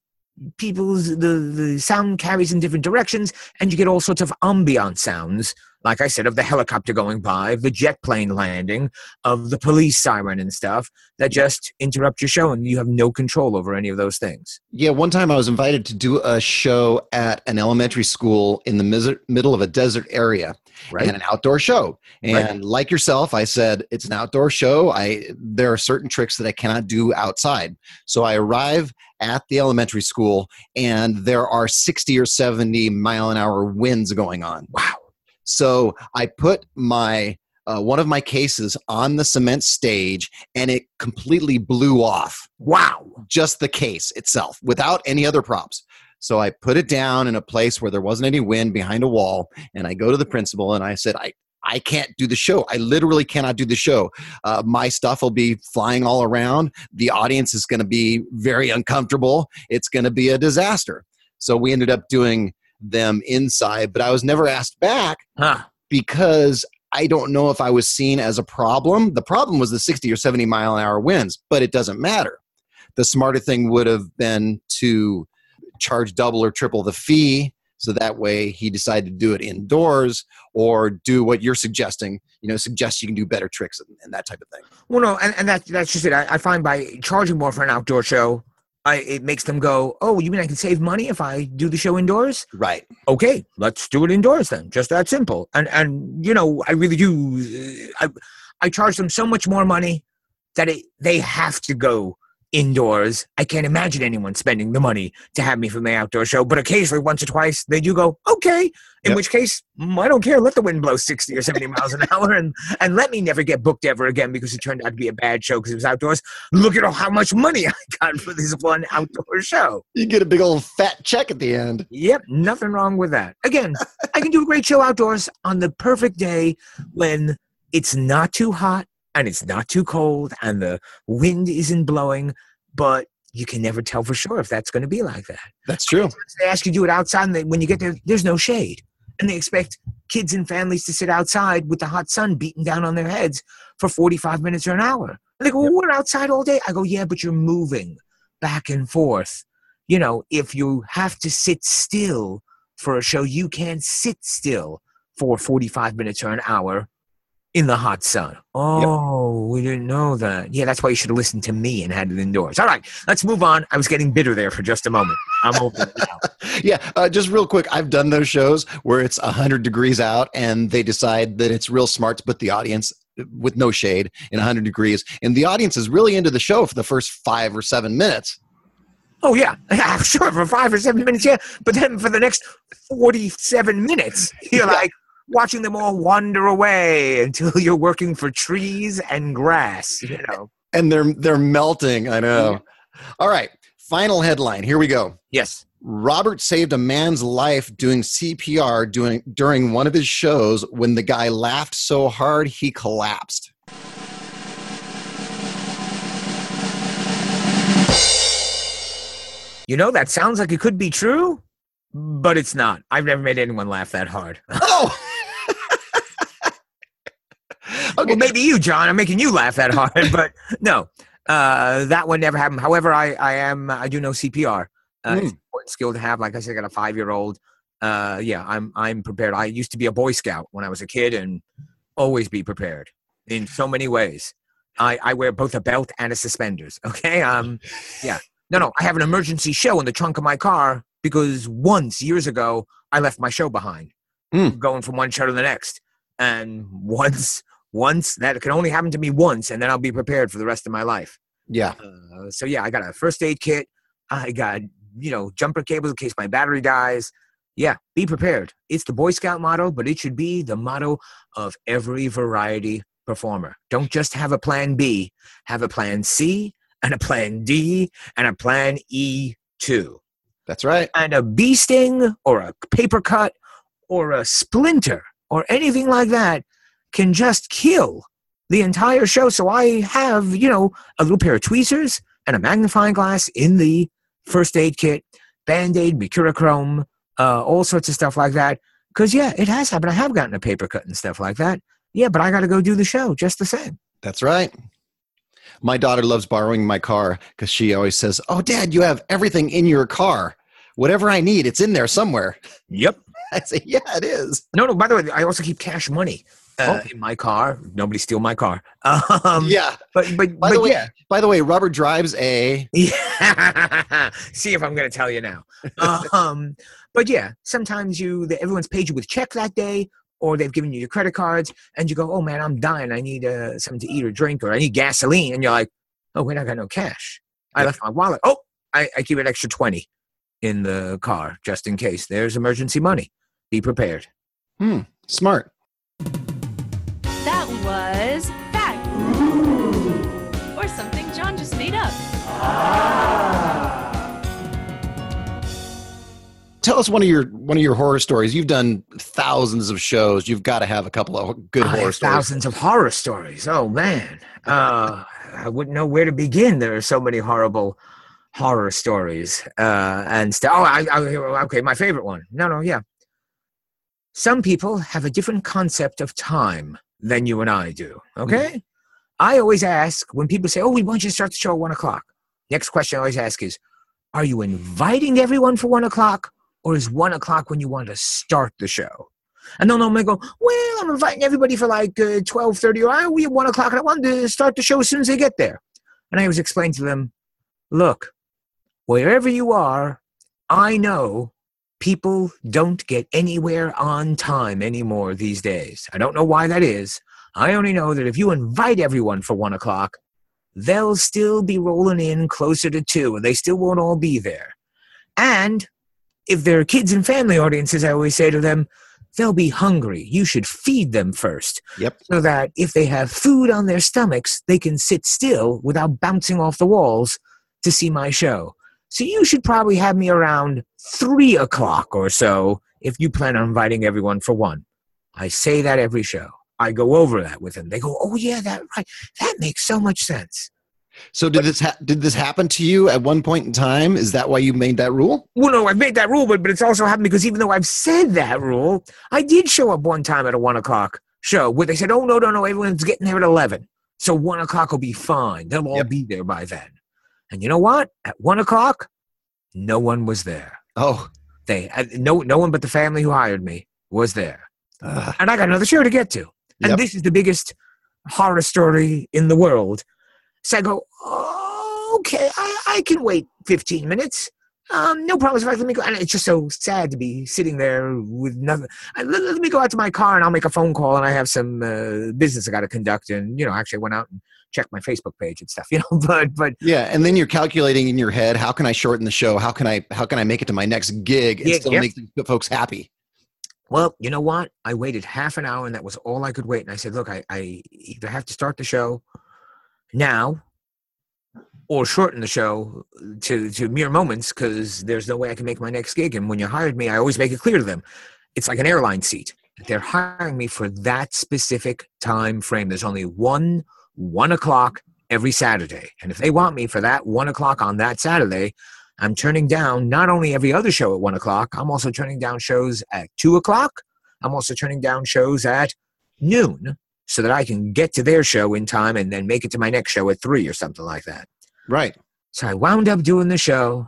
the sound carries in different directions, and you get all sorts of ambient sounds, like I said, of the helicopter going by, of the jet plane landing, of the police siren and stuff, that just interrupt your show, and you have no control over any of those things. Yeah, one time I was invited to do a show at an elementary school in the middle of a desert area, Right. and an outdoor show. And like yourself, I said, it's an outdoor show. There are certain tricks that I cannot do outside. So I arrive at the elementary school, and there are 60 or 70 mile an hour winds going on. Wow. So I put my one of my cases on the cement stage, and it completely blew off. Wow. Just the case itself, without any other props. So I put it down in a place where there wasn't any wind, behind a wall, and I go to the principal and I said, I can't do the show. I literally cannot do the show. My stuff will be flying all around. The audience is going to be very uncomfortable. It's going to be a disaster. So we ended up doing them inside, but I was never asked back because I don't know if I was seen as a problem. The problem was the 60 or 70 mile an hour winds, but it doesn't matter. The smarter thing would have been to charge double or triple the fee, so that way he decided to do it indoors, or do what you're suggesting, suggest you can do better tricks and that type of thing. Well, no, and that's just it. I find by charging more for an outdoor show, it makes them go, oh, you mean I can save money if I do the show indoors? Right. Okay, let's do it indoors then. Just that simple. And I really do. I charge them so much more money that they have to go indoors. I can't imagine anyone spending the money to have me for my outdoor show, but occasionally, once or twice, they do go, okay, in which case, I don't care. Let the wind blow 60 or 70 miles an hour, and let me never get booked ever again because it turned out to be a bad show because it was outdoors. Look at how much money I got for this one outdoor show. You get a big old fat check at the end. Yep, nothing wrong with that. Again, I can do a great show outdoors on the perfect day when it's not too hot and it's not too cold and the wind isn't blowing, but you can never tell for sure if that's going to be like that. That's true. They ask you to do it outside, and when you get there, there's no shade. And they expect kids and families to sit outside with the hot sun beating down on their heads for 45 minutes or an hour. And they go, well, we're outside all day. I go, yeah, but you're moving back and forth. If you have to sit still for a show, you can't sit still for 45 minutes or an hour in the hot sun. Oh, we didn't know that. Yeah, that's why you should have listened to me and had it indoors. All right, let's move on. I was getting bitter there for just a moment. I'm over it now. Yeah, just real quick, I've done those shows where it's 100 degrees out and they decide that it's real smart to put the audience with no shade in 100 degrees. And the audience is really into the show for the first 5 or 7 minutes. Oh, yeah, sure, for 5 or 7 minutes, yeah. But then for the next 47 minutes, you're like, watching them all wander away until you're working for trees and grass, And they're melting, I know. Yeah. All right, final headline. Here we go. Yes. Robert saved a man's life doing CPR during one of his shows when the guy laughed so hard he collapsed. That sounds like it could be true. but it's not. I've never made anyone laugh that hard. Oh. Okay. Well, maybe you, John. I'm making you laugh that hard, but no, that one never happened. However, I do know CPR. It's an important skill to have. Like I said, I got a 5-year-old. I'm prepared. I used to be a Boy Scout when I was a kid, and always be prepared in so many ways. I wear both a belt and a suspenders. Okay. Yeah. No. I have an emergency show in the trunk of my car because once years ago I left my show behind, going from one show to the next, and once that can only happen to me once, and then I'll be prepared for the rest of my life. Yeah. So yeah, I got a first aid kit. I got, jumper cables in case my battery dies. Yeah, be prepared. It's the Boy Scout motto, but it should be the motto of every variety performer. Don't just have a plan B, have a plan C and a plan D and a plan E too. That's right. And a bee sting or a paper cut or a splinter or anything like that can just kill the entire show. So I have, a little pair of tweezers and a magnifying glass in the first aid kit, Band-Aid, mercurochrome, all sorts of stuff like that. Because, yeah, it has happened. I have gotten a paper cut and stuff like that. Yeah, but I got to go do the show just the same. That's right. My daughter loves borrowing my car because she always says, "Oh, Dad, you have everything in your car. Whatever I need, it's in there somewhere." Yep. I say, "Yeah, it is." No, by the way, I also keep cash money in my car. Nobody steal my car. Yeah. But yeah. By the way, Robert drives a... Yeah. See if I'm going to tell you now. But yeah, sometimes everyone's paid you with check that day, or they've given you your credit cards, and you go, "Oh man, I'm dying. I need something to eat or drink, or I need gasoline." And you're like, "Oh wait, I got no cash. I left my wallet. Oh, I keep an extra 20 in the car just in case. There's emergency money. Be prepared." Smart. That was fact. Or something John just made up. Tell us one of your horror stories. You've done thousands of shows. You've got to have a couple of good horror stories. Thousands of horror stories. Oh man, I wouldn't know where to begin. There are so many horrible horror stories and stuff. Okay, my favorite one. Yeah. Some people have a different concept of time than you and I do. Okay, I always ask when people say, "Oh, we want you to start the show at 1:00." Next question I always ask is, "Are you inviting everyone for 1:00? Or is 1:00 when you want to start the show?" And they'll normally go, "Well, I'm inviting everybody for like 12:30, or we at 1:00, and I wanted to start the show as soon as they get there." And I always explain to them, "Look, wherever you are, I know people don't get anywhere on time anymore these days. I don't know why that is. I only know that if you invite everyone for 1:00, they'll still be rolling in closer to 2, and they still won't all be there. And if they're kids and family audiences, I always say to them, they'll be hungry. You should feed them first." Yep. So that if they have food on their stomachs, they can sit still without bouncing off the walls to see my show. So you should probably have me around 3:00 or so if you plan on inviting everyone for 1. I say that every show. I go over that with them. They go, "Oh yeah, right. That makes so much sense." So did this happen to you at one point in time? Is that why you made that rule? Well, no, I've made that rule, but it's also happened because even though I've said that rule, I did show up one time at a 1:00 show where they said, "Oh, no, everyone's getting there at 11. So 1:00 will be fine. They'll all be there by then." And you know what? At 1:00, no one was there. Oh. No one but the family who hired me was there. And I got another show to get to. And this is the biggest horror story in the world. So I go, "Oh, okay, I can wait 15 minutes. No problems. Let me go." And it's just so sad to be sitting there with nothing. Let me go out to my car and I'll make a phone call, and I have some business I got to conduct. And, actually I went out and checked my Facebook page and stuff, but yeah. And then you're calculating in your head, how can I shorten the show? How can I make it to my next gig and still make the folks happy? Well, you know what? I waited half an hour, and that was all I could wait. And I said, "Look, I either have to start the show now or shorten the show to mere moments, because there's no way I can make my next gig." And when you hired me, I always make it clear to them, it's like an airline seat. They're hiring me for that specific time frame. There's only 1:00 every Saturday. And if they want me for that 1:00 on that Saturday, I'm turning down not only every other show at 1 o'clock, I'm also turning down shows at 2 o'clock. I'm also turning down shows at noon so that I can get to their show in time and then make it to my next show at 3 or something like that. Right. So I wound up doing the show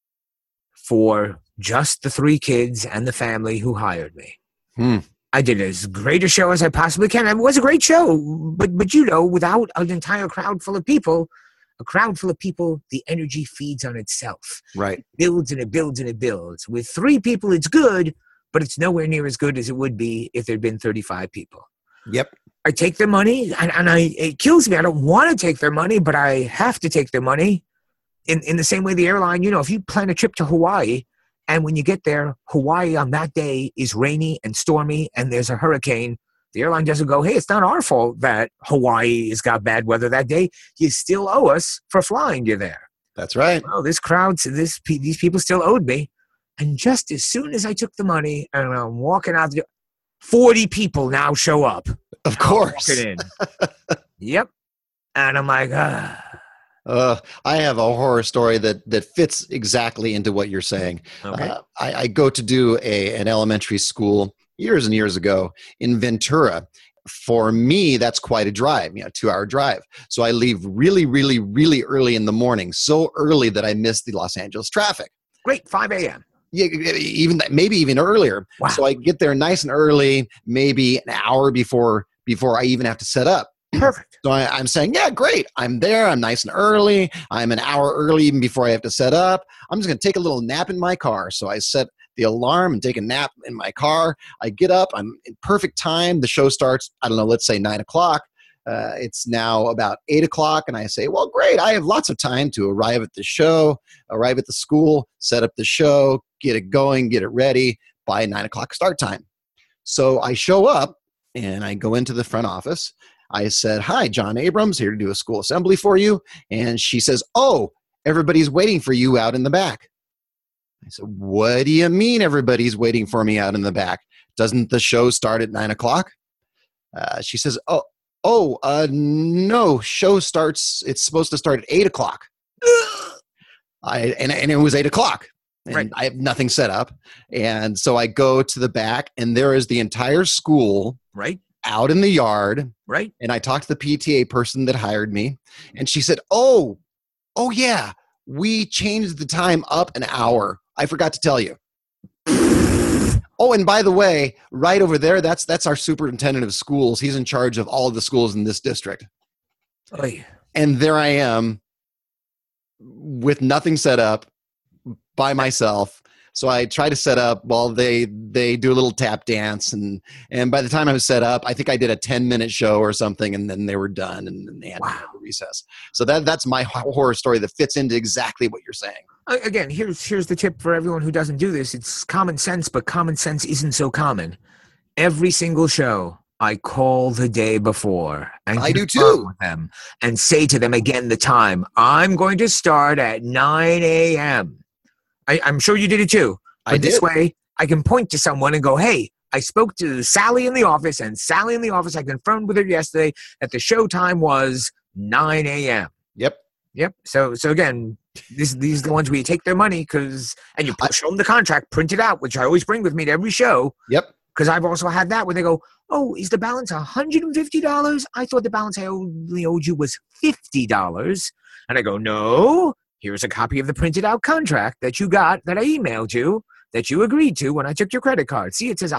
for just the 3 kids and the family who hired me. I did as great a show as I possibly can. It was a great show, but without an entire crowd full of people, a crowd full of people, the energy feeds on itself. Right. It builds and it builds and it builds. With 3 people, it's good, but it's nowhere near as good as it would be if there'd been 35 people. Yep. I take their money, and it kills me. I don't want to take their money, but I have to take their money. In the same way the airline, if you plan a trip to Hawaii, and when you get there, Hawaii on that day is rainy and stormy, and there's a hurricane, the airline doesn't go, hey, it's not our fault that Hawaii has got bad weather that day. You still owe us for flying you there. That's right. Well, these people still owed me. And just as soon as I took the money and I'm walking out, 40 people now show up. Of course. Walking in. Yep. And I'm like, I have a horror story that fits exactly into what you're saying. Okay. I go to do an elementary school years and years ago in Ventura. For me, that's quite a drive, 2-hour drive. So I leave really, really, really early in the morning, so early that I miss the Los Angeles traffic. Great, 5 a.m. Yeah, maybe even earlier. Wow. So I get there nice and early, maybe an hour before I even have to set up. Perfect. So I'm saying, yeah, great. I'm there. I'm nice and early. I'm an hour early even before I have to set up. I'm just going to take a little nap in my car. So I set the alarm and take a nap in my car. I get up. I'm in perfect time. The show starts, I don't know, let's say 9 o'clock. It's now about 8 o'clock. And I say, well, great. I have lots of time to arrive at the show, arrive at the school, set up the show, get it going, get it ready by 9 o'clock start time. So I show up and I go into the front office. I said, hi, John Abrams, here to do a school assembly for you. And she says, oh, everybody's waiting for you out in the back. I said, what do you mean everybody's waiting for me out in the back? Doesn't the show start at 9 o'clock? She says, no, show starts, it's supposed to start at 8 o'clock. And it was 8 o'clock. And Right. I have nothing set up. And so I go to the back, and there is the entire school Right. out in the yard. Right. And I talked to the PTA person that hired me, and she said, oh yeah, we changed the time up an hour. I forgot to tell you. Oh, and by the way, right over there, that's our superintendent of schools. He's in charge of all of the schools in this district. Oy. And there I am with nothing set up by myself. So I try to set up while they do a little tap dance. And by the time I was set up, I think I did a 10-minute show or something, and then they were done, and then they had to go to recess. So that's my horror story that fits into exactly what you're saying. Again, here's the tip for everyone who doesn't do this. It's common sense, but common sense isn't so common. Every single show, I call the day before. And I do confirm too. with them and say to them again the time. I'm going to start at 9 a.m. I'm sure you did it too. I But this did. way, I can point to someone and go, hey, I spoke to Sally in the office, and Sally in the office, I confirmed with her yesterday that the show time was 9 a.m. Yep. Yep. So again, these are the ones where you take their money and you show them the contract printed out, which I always bring with me to every show. Yep. Because I've also had that where they go, oh, is the balance $150? I thought the balance I only owed you was $50. And I go, no, here's a copy of the printed out contract that you got, that I emailed you, that you agreed to when I took your credit card. See, it says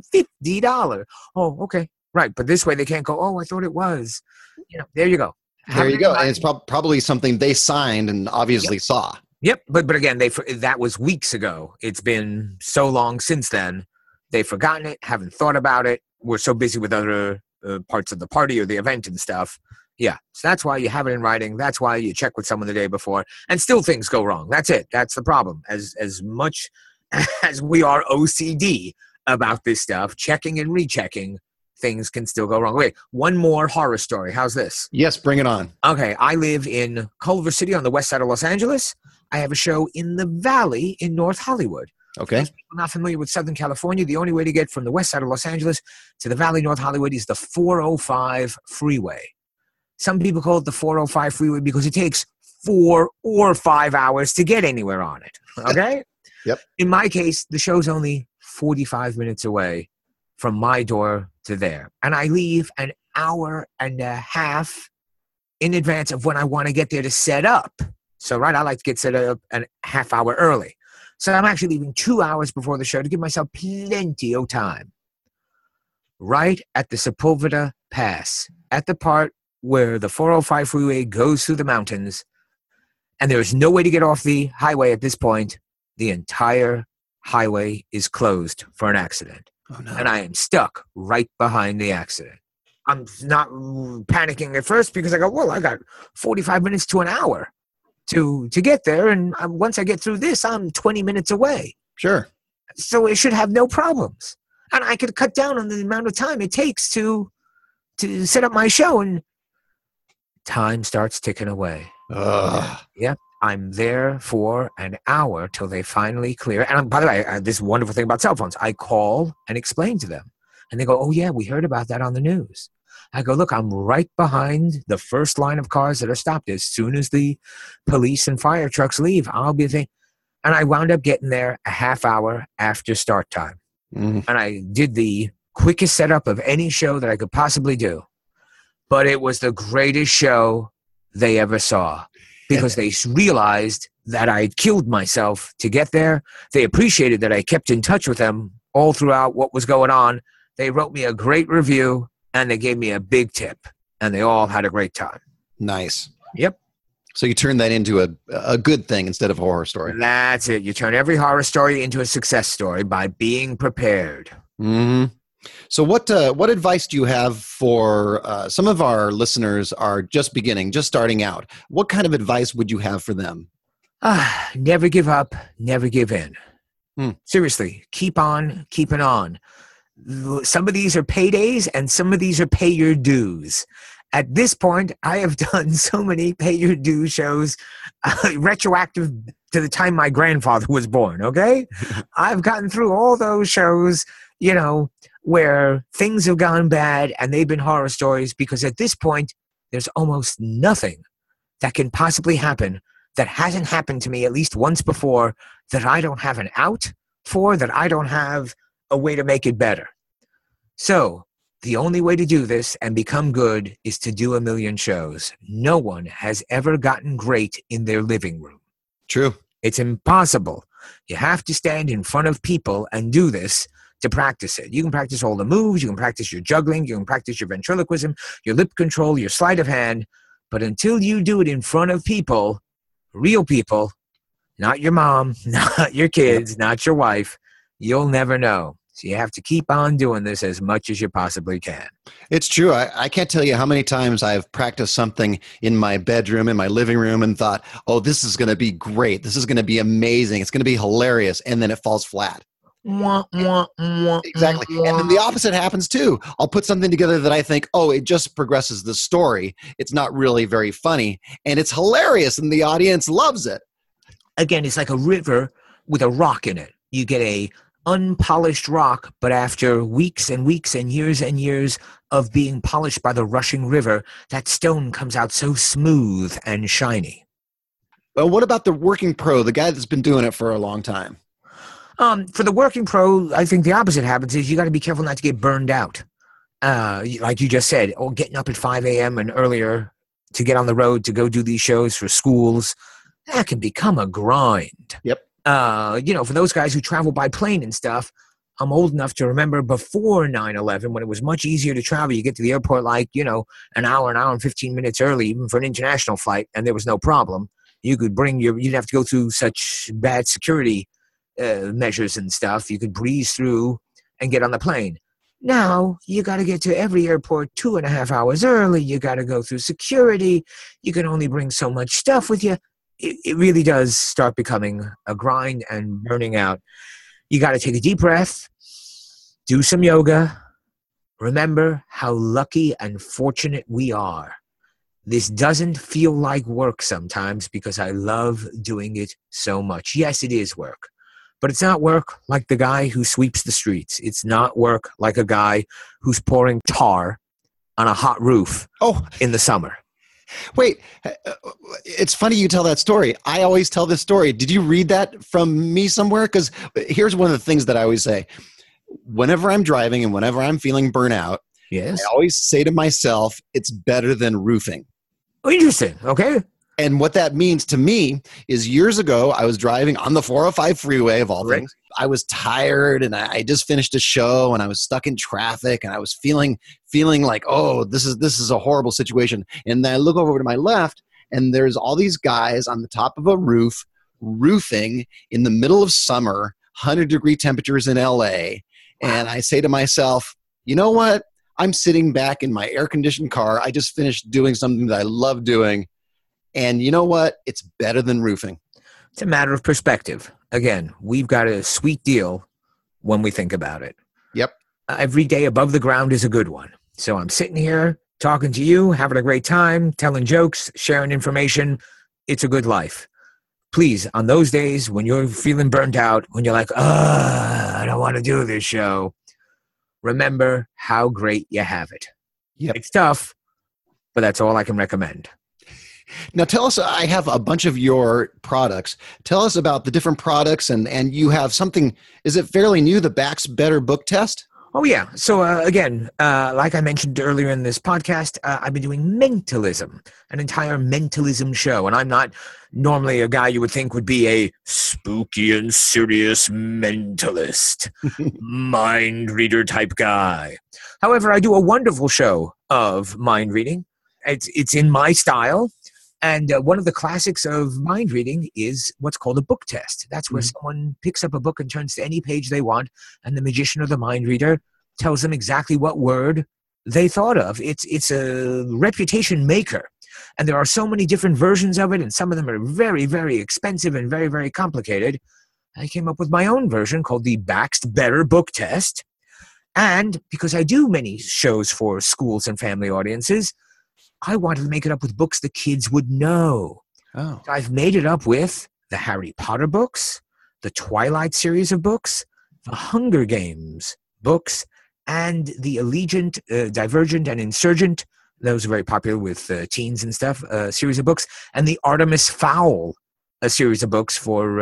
$150. Oh, okay. Right. But this way they can't go, oh, I thought it was. There you go. There you go. And it's probably something they signed and obviously saw. Yep. But again, that was weeks ago. It's been so long since then. They've forgotten it, haven't thought about it. We're so busy with other parts of the party or the event and stuff. Yeah. So that's why you have it in writing. That's why you check with someone the day before. And still things go wrong. That's it. That's the problem. As much as we are OCD about this stuff, checking and rechecking, things can still go wrong. Wait, one more horror story. How's this? Yes, bring it on. Okay, I live in Culver City on the west side of Los Angeles. I have a show in the Valley in North Hollywood. Okay. Those people not familiar with Southern California, the only way to get from the west side of Los Angeles to the Valley, North Hollywood is the 405 freeway. Some people call it the 405 freeway because it takes 4 or 5 hours to get anywhere on it. Okay? Yep. In my case, the show's only 45 minutes away from my door to there. And I leave an hour and a half in advance of when I want to get there to set up. So, right, I like to get set up a half hour early. So I'm actually leaving 2 hours before the show to give myself plenty of time. Right at the Sepulveda Pass, at the part where the 405 freeway goes through the mountains, and there is no way to get off the highway at this point, the entire highway is closed for an accident. Oh, no. And I am stuck right behind the accident. I'm not panicking at first because I go, well, I got 45 minutes to an hour to get there. And once I get through this, I'm 20 minutes away. Sure. So it should have no problems. And I could cut down on the amount of time it takes to set up my show. And time starts ticking away. Yep. I'm there for an hour till they finally clear. And by the way, this wonderful thing about cell phones, I call and explain to them. And they go, oh, yeah, we heard about that on the news. I go, look, I'm right behind the first line of cars that are stopped. As soon as the police and fire trucks leave, I'll be there. And I wound up getting there a half hour after start time. And I did the quickest setup of any show that I could possibly do. But it was the greatest show they ever saw because they realized that I'd killed myself to get there. They appreciated that I kept in touch with them all throughout what was going on. They wrote me a great review, and they gave me a big tip, and they all had a great time. Nice. Yep. So you turn that into a good thing instead of a horror story. That's it. You turn every horror story into a success story by being prepared. Mm-hmm. So what advice do you have for some of our listeners are just beginning, just starting out? What kind of advice would you have for them? Never give up, never give in. Seriously, keep on keeping on. Some of these are paydays and some of these are pay your dues. At this point, I have done so many pay your dues shows, retroactive to the time my grandfather was born, okay? I've gotten through all those shows, you know, where things have gone bad and they've been horror stories because at this point, there's almost nothing that can possibly happen that hasn't happened to me at least once before that I don't have an out for, that I don't have a way to make it better. So the only way to do this and become good is to do 1 million shows. No one has ever gotten great in their living room. True. It's impossible. You have to stand in front of people and do this to practice it. You can practice all the moves. You can practice your juggling. You can practice your ventriloquism, your lip control, your sleight of hand. But until you do it in front of people, real people, not your mom, not your kids, not your wife, you'll never know. So you have to keep on doing this as much as you possibly can. It's true. I can't tell you how many times I've practiced something in my bedroom, in my living room, and thought, oh, this is going to be great. This is going to be amazing. It's going to be hilarious. And then it falls flat. Exactly. And then the opposite happens too. I'll put something together that I think, oh, it just progresses the story. It's not really very funny. And it's hilarious. And the audience loves it. Again, it's like a river with a rock in it. You get a unpolished rock, but after weeks and weeks and years of being polished by the rushing river, that stone comes out so smooth and shiny. Well, what about the working pro, the guy that's been doing it for a long time? For the working pro, I think the opposite happens is you got to be careful not to get burned out. Like you just said, getting up at 5 a.m. and earlier to get on the road to go do these shows for schools, that can become a grind. Yep. For those guys who travel by plane and stuff, I'm old enough to remember before 9/11 when it was much easier to travel. You get to the airport an hour and 15 minutes early, even for an international flight, and there was no problem. You could you'd have to go through such bad security measures and stuff. You could breeze through and get on the plane. Now, you got to get to every airport 2.5 hours early. You got to go through security. You can only bring so much stuff with you. It really does start becoming a grind and burning out. You got to take a deep breath, do some yoga. Remember how lucky and fortunate we are. This doesn't feel like work sometimes because I love doing it so much. Yes, it is work, but it's not work like the guy who sweeps the streets. It's not work like a guy who's pouring tar on a hot roof in the summer. Wait, it's funny you tell that story. I always tell this story. Did you read that from me somewhere? Because here's one of the things that I always say. Whenever I'm driving and whenever I'm feeling burnout, Yes. I always say to myself, it's better than roofing. Oh, interesting. Okay. And what that means to me is years ago, I was driving on the 405 freeway of all Right. things. I was tired and I just finished a show and I was stuck in traffic and I was feeling like, oh, this is a horrible situation. And then I look over to my left and there's all these guys on the top of a roof roofing in the middle of summer, 100-degree temperatures in LA. And I say to myself, you know what? I'm sitting back in my air-conditioned car. I just finished doing something that I love doing. And you know what? It's better than roofing. It's a matter of perspective. Again, we've got a sweet deal when we think about it. Yep. Every day above the ground is a good one. So I'm sitting here talking to you, having a great time, telling jokes, sharing information. It's a good life. Please, on those days when you're feeling burnt out, when you're like, I don't want to do this show, remember how great you have it. Yep. It's tough, but that's all I can recommend. Now tell us, I have a bunch of your products. Tell us about the different products and you have something, is it fairly new, the Bax Better book test? Oh, yeah. So, again, like I mentioned earlier in this podcast, I've been doing Mentalism, an entire mentalism show. And I'm not normally a guy you would think would be a spooky and serious mentalist, mind reader type guy. However, I do a wonderful show of mind reading. It's in my style. And one of the classics of mind reading is what's called a book test. That's where someone picks up a book and turns to any page they want, and the magician or the mind reader tells them exactly what word they thought of. It's a reputation maker. And there are so many different versions of it, and some of them are very, very expensive and very, very complicated. I came up with my own version called the Bax Better book test. And because I do many shows for schools and family audiences, I wanted to make it up with books the kids would know. Oh. So I've made it up with the Harry Potter books, the Twilight series of books, the Hunger Games books, and the Allegiant, Divergent, and Insurgent, those are very popular with teens and stuff, series of books, and the Artemis Fowl, a series of books for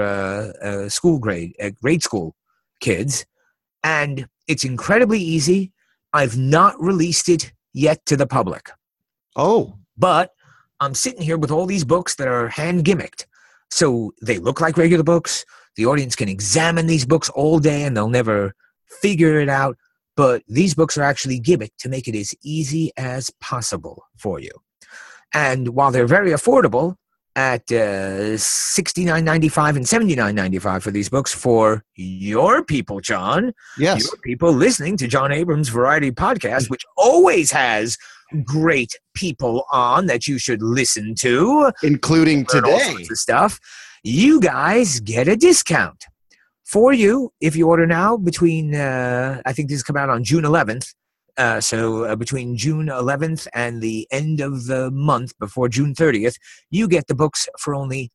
grade school kids. And it's incredibly easy. I've not released it yet to the public. Oh. But I'm sitting here with all these books that are hand gimmicked. So they look like regular books. The audience can examine these books all day and they'll never figure it out. But these books are actually gimmicked to make it as easy as possible for you. And while they're very affordable at $69.95 and $79.95 for these books for your people, John. Yes. Your people listening to John Abrams Variety Podcast, which always has great people on that you should listen to, Including learn all today. sorts of stuff. You guys get a discount for you if you order now between I think this is coming out on June 11th. So between June 11th and the end of the month before June 30th, you get the books for only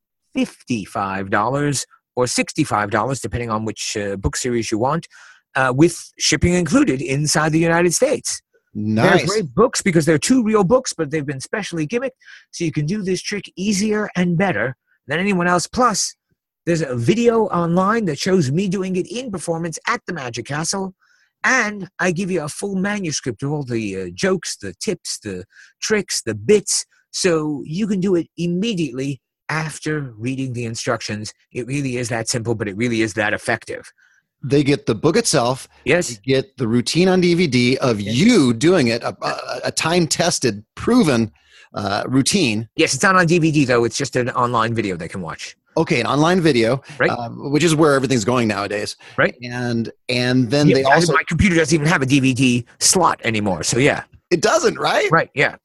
$55 or $65, depending on which book series you want, with shipping included inside the United States. Nice. They're great books because they're two real books, but they've been specially gimmicked, so you can do this trick easier and better than anyone else. Plus, there's a video online that shows me doing it in performance at the Magic Castle, and I give you a full manuscript of all the jokes, the tips, the tricks, the bits, so you can do it immediately after reading the instructions. It really is that simple, but it really is that effective. They get the book itself. Yes. They get the routine on DVD of you doing it, a time-tested, proven routine. Yes, it's not on DVD, though. It's just an online video they can watch. Okay, an online video, Right. Which is where everything's going nowadays. Right. And then Yeah, they also... my computer doesn't even have a DVD slot anymore, so yeah. It doesn't, right? Right, yeah.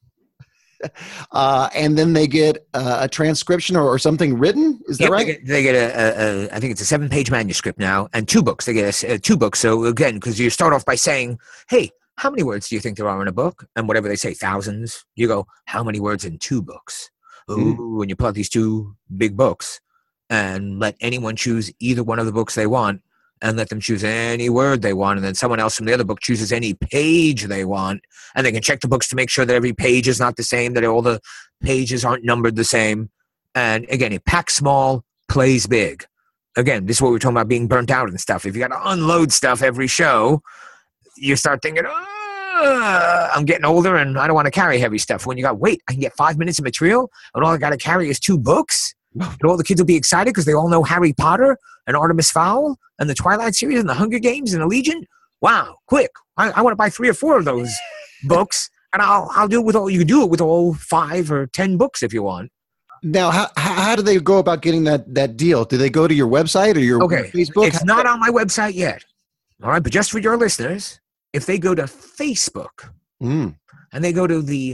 And then they get a transcription or something written. Is that Yep, right? They get I think it's a 7-page manuscript now, and 2 books. They get 2 books. So again, because you start off by saying, hey, how many words do you think there are in a book? And whatever they say, thousands. You go, how many words in 2 books? Ooh, when you pull out these 2 big books and let anyone choose either one of the books they want, and let them choose any word they want. And then someone else from the other book chooses any page they want. And they can check the books to make sure that every page is not the same, that all the pages aren't numbered the same. And again, it packs small, plays big. Again, this is what we're talking about, being burnt out and stuff. If you got to unload stuff every show, you start thinking, I'm getting older and I don't want to carry heavy stuff. When you got, wait, I can get 5 minutes of material and all I got to carry is 2 books? And all the kids will be excited because they all know Harry Potter and Artemis Fowl and the Twilight series and the Hunger Games and the Legion. Wow, quick. I want to buy 3 or 4 of those books, and I'll do it with all, you can do it with all 5 or 10 books if you want. Now, how do they go about getting that deal? Do they go to your website or your Facebook? It's not on my website yet. All right, but just for your listeners, if they go to Facebook and they go to the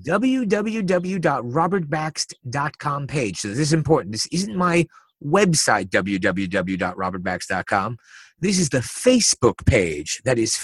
www.robertbaxt.com page. So this is important. This isn't my website, www.robertbaxt.com. This is the Facebook page. That is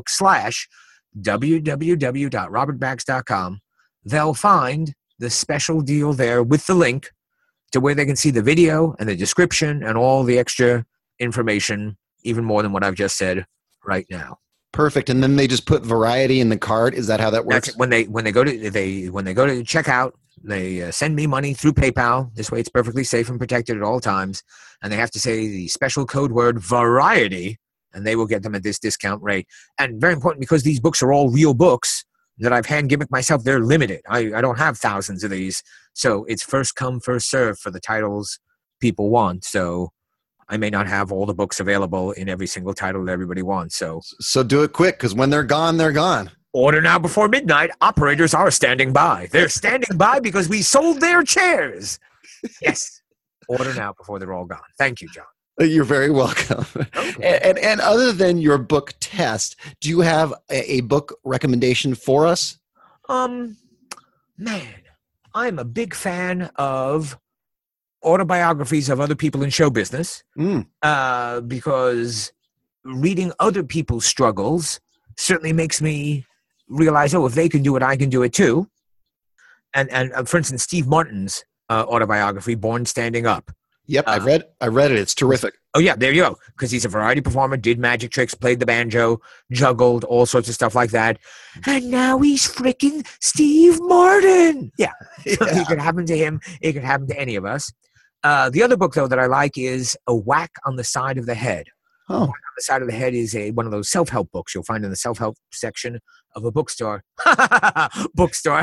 Facebook/www.robertbaxt.com. They'll find the special deal there with the link to where they can see the video and the description and all the extra information, even more than what I've just said right now. Perfect. And then they just put variety in the cart. Is that how that works? That's when they go to checkout, they send me money through PayPal. This way it's perfectly safe and protected at all times. And they have to say the special code word variety, and they will get them at this discount rate. And very important, because these books are all real books that I've hand gimmicked myself, they're limited. I don't have thousands of these. So it's first come, first serve for the titles people want. So I may not have all the books available in every single title that everybody wants. So do it quick, because when they're gone, they're gone. Order now before midnight. Operators are standing by. They're standing by because we sold their chairs. Yes. Order now before they're all gone. Thank you, John. You're very welcome. Okay. And other than your book test, do you have a book recommendation for us? Man, I'm a big fan of autobiographies of other people in show business, because reading other people's struggles certainly makes me realize, if they can do it, I can do it too. And for instance, Steve Martin's autobiography, Born Standing Up. Yep, I read it. It's terrific. Oh yeah, there you go. Because he's a variety performer, did magic tricks, played the banjo, juggled, all sorts of stuff like that. And now he's freaking Steve Martin. Yeah. It could happen to him. It could happen to any of us. The other book, though, that I like is A Whack on the Side of the Head. Oh. Whack on the Side of the Head is one of those self-help books you'll find in the self-help section of a bookstore. Bookstore.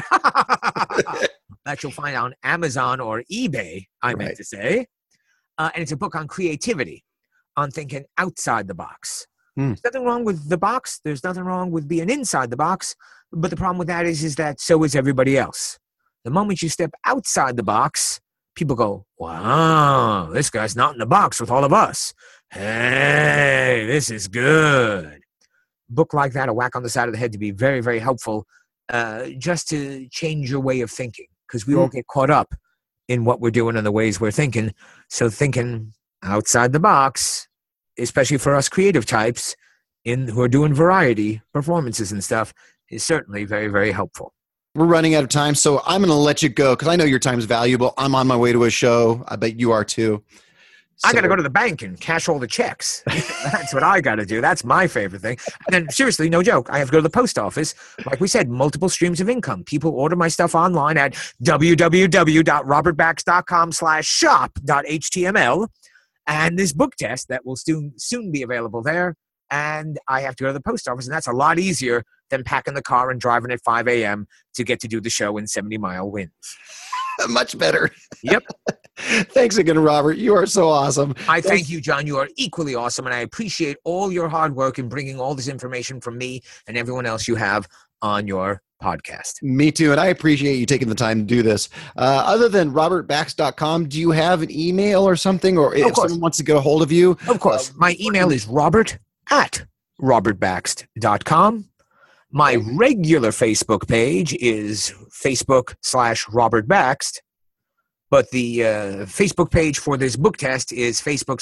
That you'll find on Amazon or eBay, I meant to say. And it's a book on creativity, on thinking outside the box. There's nothing wrong with the box. There's nothing wrong with being inside the box. But the problem with that is that so is everybody else. The moment you step outside the box, people go, wow, this guy's not in the box with all of us. Hey, this is good. A book like that, A Whack on the Side of the Head, to be very, very helpful, just to change your way of thinking, because we all get caught up in what we're doing and the ways we're thinking. So thinking outside the box, especially for us creative types who are doing variety performances and stuff, is certainly very, very helpful. We're running out of time, so I'm going to let you go because I know your time's valuable. I'm on my way to a show. I bet you are too. I got to go to the bank and cash all the checks. That's what I got to do. That's my favorite thing. And then seriously, no joke, I have to go to the post office. Like we said, multiple streams of income. People order my stuff online at www.robertbaxt.com/shop.html. And this book test that will soon be available there. And I have to go to the post office, and that's a lot easier than packing the car and driving at 5 a.m. to get to do the show in 70-mile winds. Much better. Yep. Thanks again, Robert. You are so awesome. I thank you, John. You are equally awesome, and I appreciate all your hard work in bringing all this information from me and everyone else you have on your podcast. Me too, and I appreciate you taking the time to do this. Other than robertbaxt.com, do you have an email or something, or if someone wants to get a hold of you? Of course. My email is robert@robertbaxt.com. My regular Facebook page is Facebook/RobertBaxt, but the Facebook page for this book test is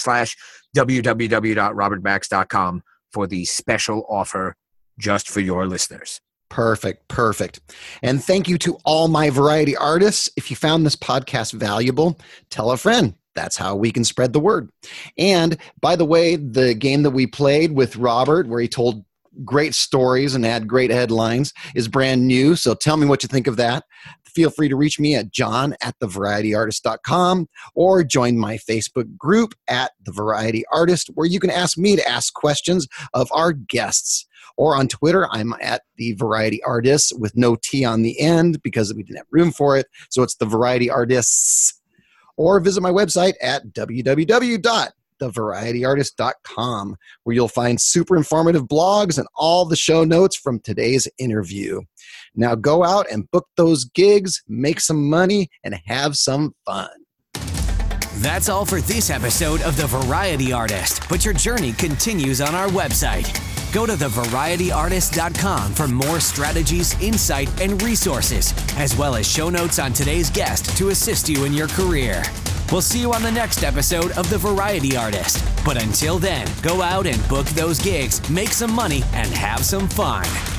Facebook/www.robertbaxt.com for the special offer just for your listeners. Perfect. And thank you to all my variety artists. If you found this podcast valuable, tell a friend. that's how we can spread the word. And by the way, the game that we played with Robert, where he told great stories and had great headlines, is brand new. So tell me what you think of that. Feel free to reach me at john@thevarietyartist.com or join my Facebook group at The Variety Artist, where you can ask me to ask questions of our guests. Or on Twitter, I'm at The Variety Artists with no T on the end because we didn't have room for it. So it's The Variety Artists. Or visit my website at www.thevarietyartist.com, where you'll find super informative blogs and all the show notes from today's interview. Now go out and book those gigs, make some money, and have some fun. That's all for this episode of The Variety Artist, but your journey continues on our website. Go to thevarietyartist.com for more strategies, insight, and resources, as well as show notes on today's guest to assist you in your career. We'll see you on the next episode of The Variety Artist. But until then, go out and book those gigs, make some money, and have some fun.